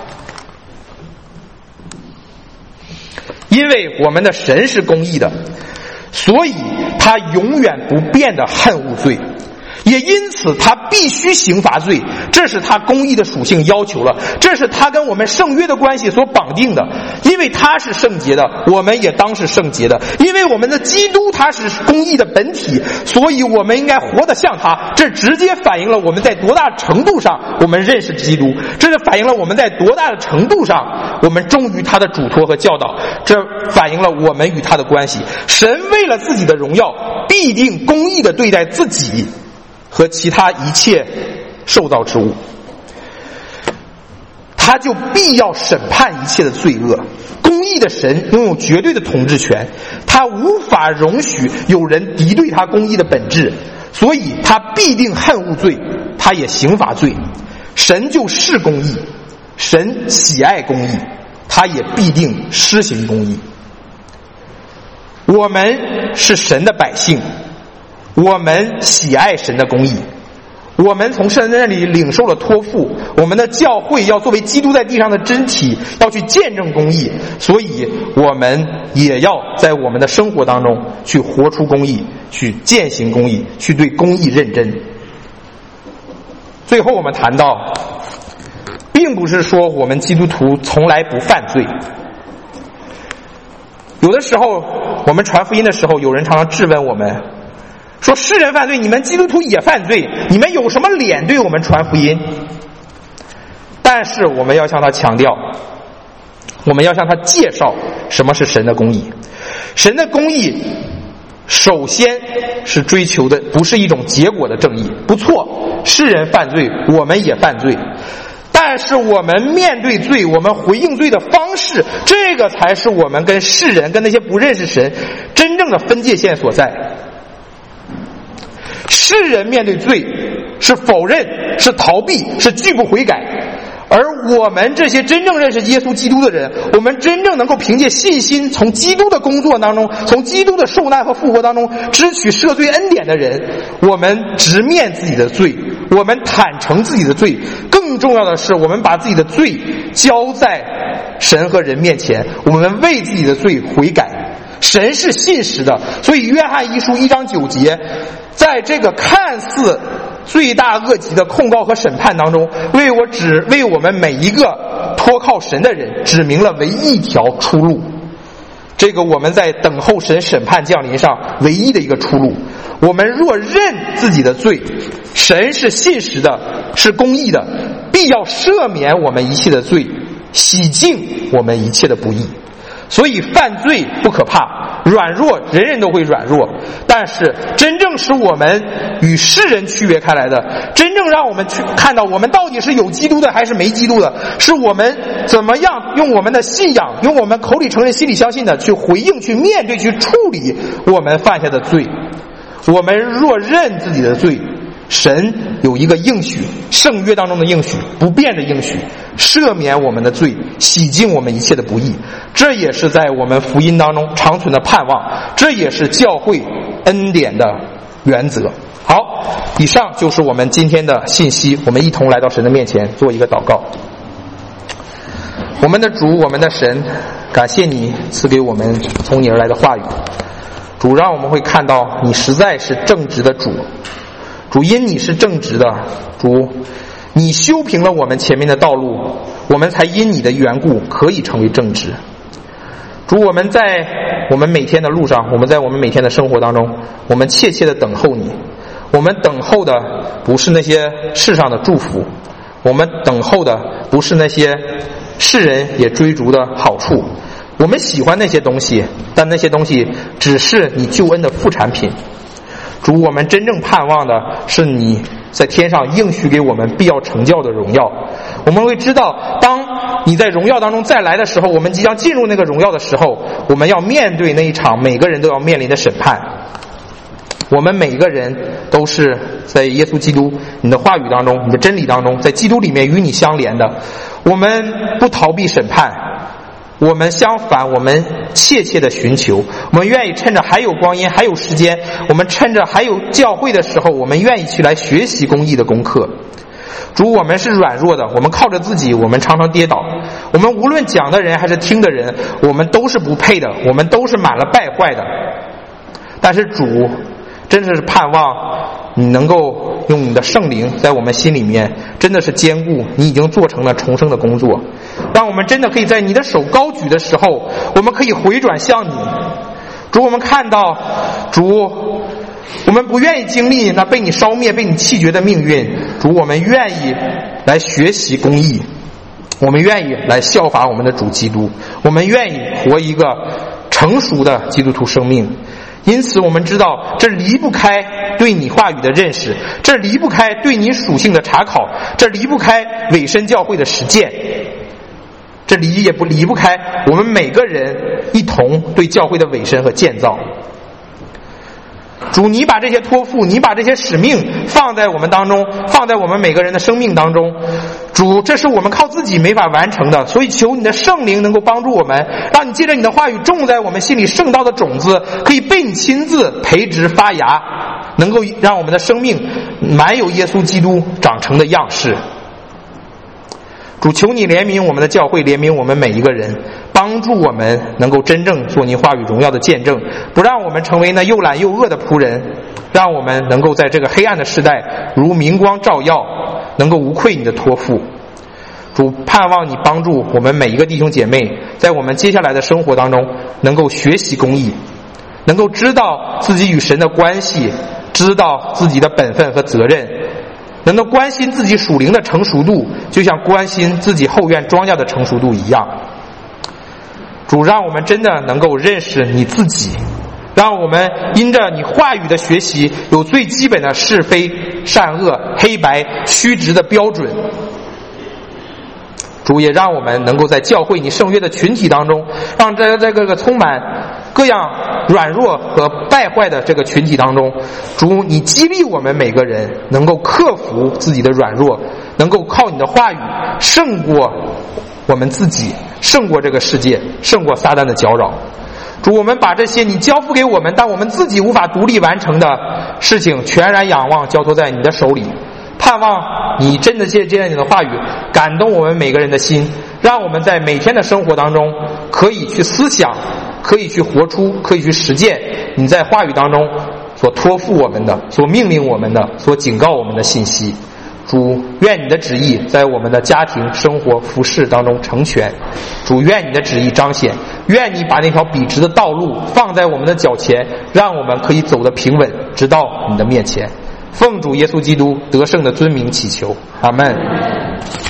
因为我们的神是公义的，所以他永远不变的恨恶罪，也因此他必须刑罚罪，这是他公义的属性要求了，这是他跟我们圣约的关系所绑定的。因为他是圣洁的，我们也当是圣洁的。因为我们的基督他是公义的本体，所以我们应该活得像他。这直接反映了我们在多大程度上我们认识基督，这是反映了我们在多大的程度上我们忠于他的嘱托和教导，这反映了我们与他的关系。神为了自己的荣耀，必定公义的对待自己和其他一切受造之物，他就必要审判一切的罪恶。公义的神拥有绝对的统治权，他无法容许有人敌对他公义的本质， 所以他必定恨恶罪，他也刑罚罪。神就是公义，神喜爱公义，他也必定施行公义。我们是神的百姓，我们喜爱神的公义，我们从神那里领受了托付，我们的教会要作为基督在地上的真体，要去见证公义，所以我们也要在我们的生活当中去活出公义，去践行公义，去对公义认真。最后我们谈到，并不是说我们基督徒从来不犯罪。有的时候我们传福音的时候，有人常常质问我们说，世人犯罪，你们基督徒也犯罪，你们有什么脸对我们传福音？但是我们要向他强调，我们要向他介绍什么是神的公义。神的公义首先是追求的不是一种结果的正义，不错，世人犯罪，我们也犯罪，但是我们面对罪，我们回应罪的方式，这个才是我们跟世人，跟那些不认识神真正的分界线所在。世人面对罪是否认，是逃避，是拒不悔改，而我们这些真正认识耶稣基督的人，我们真正能够凭借信心从基督的工作当中，从基督的受难和复活当中支取赦罪恩典的人，我们直面自己的罪，我们坦诚自己的罪，更重要的是我们把自己的罪交在神和人面前，我们为自己的罪悔改。神是信实的，所以约翰一书一章九节，在这个看似罪大恶极的控告和审判当中，为我指为我们每一个托靠神的人指明了唯一一条出路。这个我们在等候神审判降临上唯一的一个出路。我们若认自己的罪，神是信实的，是公义的，必要赦免我们一切的罪，洗净我们一切的不义。所以犯罪不可怕，软弱人人都会软弱，但是真正使我们与世人区别开来的，真正让我们去看到我们到底是有基督的还是没基督的，是我们怎么样用我们的信仰，用我们口里承认心里相信的去回应，去面对，去处理我们犯下的罪。我们若认自己的罪，神有一个应许，圣约当中的应许，不变的应许，赦免我们的罪，洗净我们一切的不义。这也是在我们福音当中长存的盼望，这也是教会恩典的原则。好，以上就是我们今天的信息，我们一同来到神的面前做一个祷告。我们的主，我们的神，感谢你赐给我们从你而来的话语。主，让我们会看到你实在是正直的主，主，因你是正直的主，你修平了我们前面的道路，我们才因你的缘故可以成为正直。主，我们在我们每天的路上，我们在我们每天的生活当中，我们切切的等候你。我们等候的不是那些世上的祝福，我们等候的不是那些世人也追逐的好处。我们喜欢那些东西，但那些东西只是你救恩的副产品。主，我们真正盼望的是你在天上应许给我们必要成就的荣耀。我们会知道，当你在荣耀当中再来的时候，我们即将进入那个荣耀的时候，我们要面对那一场每个人都要面临的审判。我们每个人都是在耶稣基督你的话语当中，你的真理当中，在基督里面与你相连的。我们不逃避审判，我们相反，我们切切的寻求，我们愿意趁着还有光阴，还有时间，我们趁着还有教会的时候，我们愿意去来学习公义的功课。主，我们是软弱的，我们靠着自己，我们常常跌倒，我们无论讲的人还是听的人，我们都是不配的，我们都是满了败坏的。但是主真的是盼望你能够用你的圣灵在我们心里面真的是坚固你已经做成了重生的工作，让我们真的可以在你的手高举的时候，我们可以回转向你。主，我们看到主，我们不愿意经历那被你烧灭被你弃绝的命运。主，我们愿意来学习公义，我们愿意来效法我们的主基督，我们愿意活一个成熟的基督徒生命。因此我们知道，这离不开对你话语的认识，这离不开对你属性的查考，这离不开委身教会的实践，这离也不离不开我们每个人一同对教会的委身和建造。 主，你把这些托付，你把这些使命放在我们当中，放在我们每个人的生命当中。主，这是我们靠自己没法完成的，所以求你的圣灵能够帮助我们，让你借着你的话语种在我们心里圣道的种子，可以被你亲自培植发芽，能够让我们的生命满有耶稣基督长成的样式。主，求你怜悯我们的教会，怜悯我们每一个人，帮助我们能够真正做你话语荣耀的见证，不让我们成为那又懒又恶的仆人，让我们能够在这个黑暗的时代如明光照耀，能够无愧你的托付。主，盼望你帮助我们每一个弟兄姐妹，在我们接下来的生活当中能够学习公义，能够知道自己与神的关系，知道自己的本分和责任，能够关心自己属灵的成熟度，就像关心自己后院庄稼的成熟度一样。主，让我们真的能够认识你自己，让我们因着你话语的学习，有最基本的是非善恶黑白虚直的标准。主，也让我们能够在教会你圣约的群体当中，让在这个充满各样软弱和败坏的这个群体当中，主，你激励我们每个人能够克服自己的软弱，能够靠你的话语胜过我们自己，胜过这个世界，胜过撒旦的搅扰。主，我们把这些你交付给我们但我们自己无法独立完成的事情全然仰望交托在你的手里，盼望你真的借着你的话语感动我们每个人的心，让我们在每天的生活当中可以去思想，可以去活出，可以去实践你在话语当中所托付我们的，所命令我们的，所警告我们的信息。主，愿你的旨意在我们的家庭生活服事当中成全。主，愿你的旨意彰显，愿你把那条笔直的道路放在我们的脚前，让我们可以走得平稳，直到你的面前。奉主耶稣基督得胜的尊名祈求，阿们。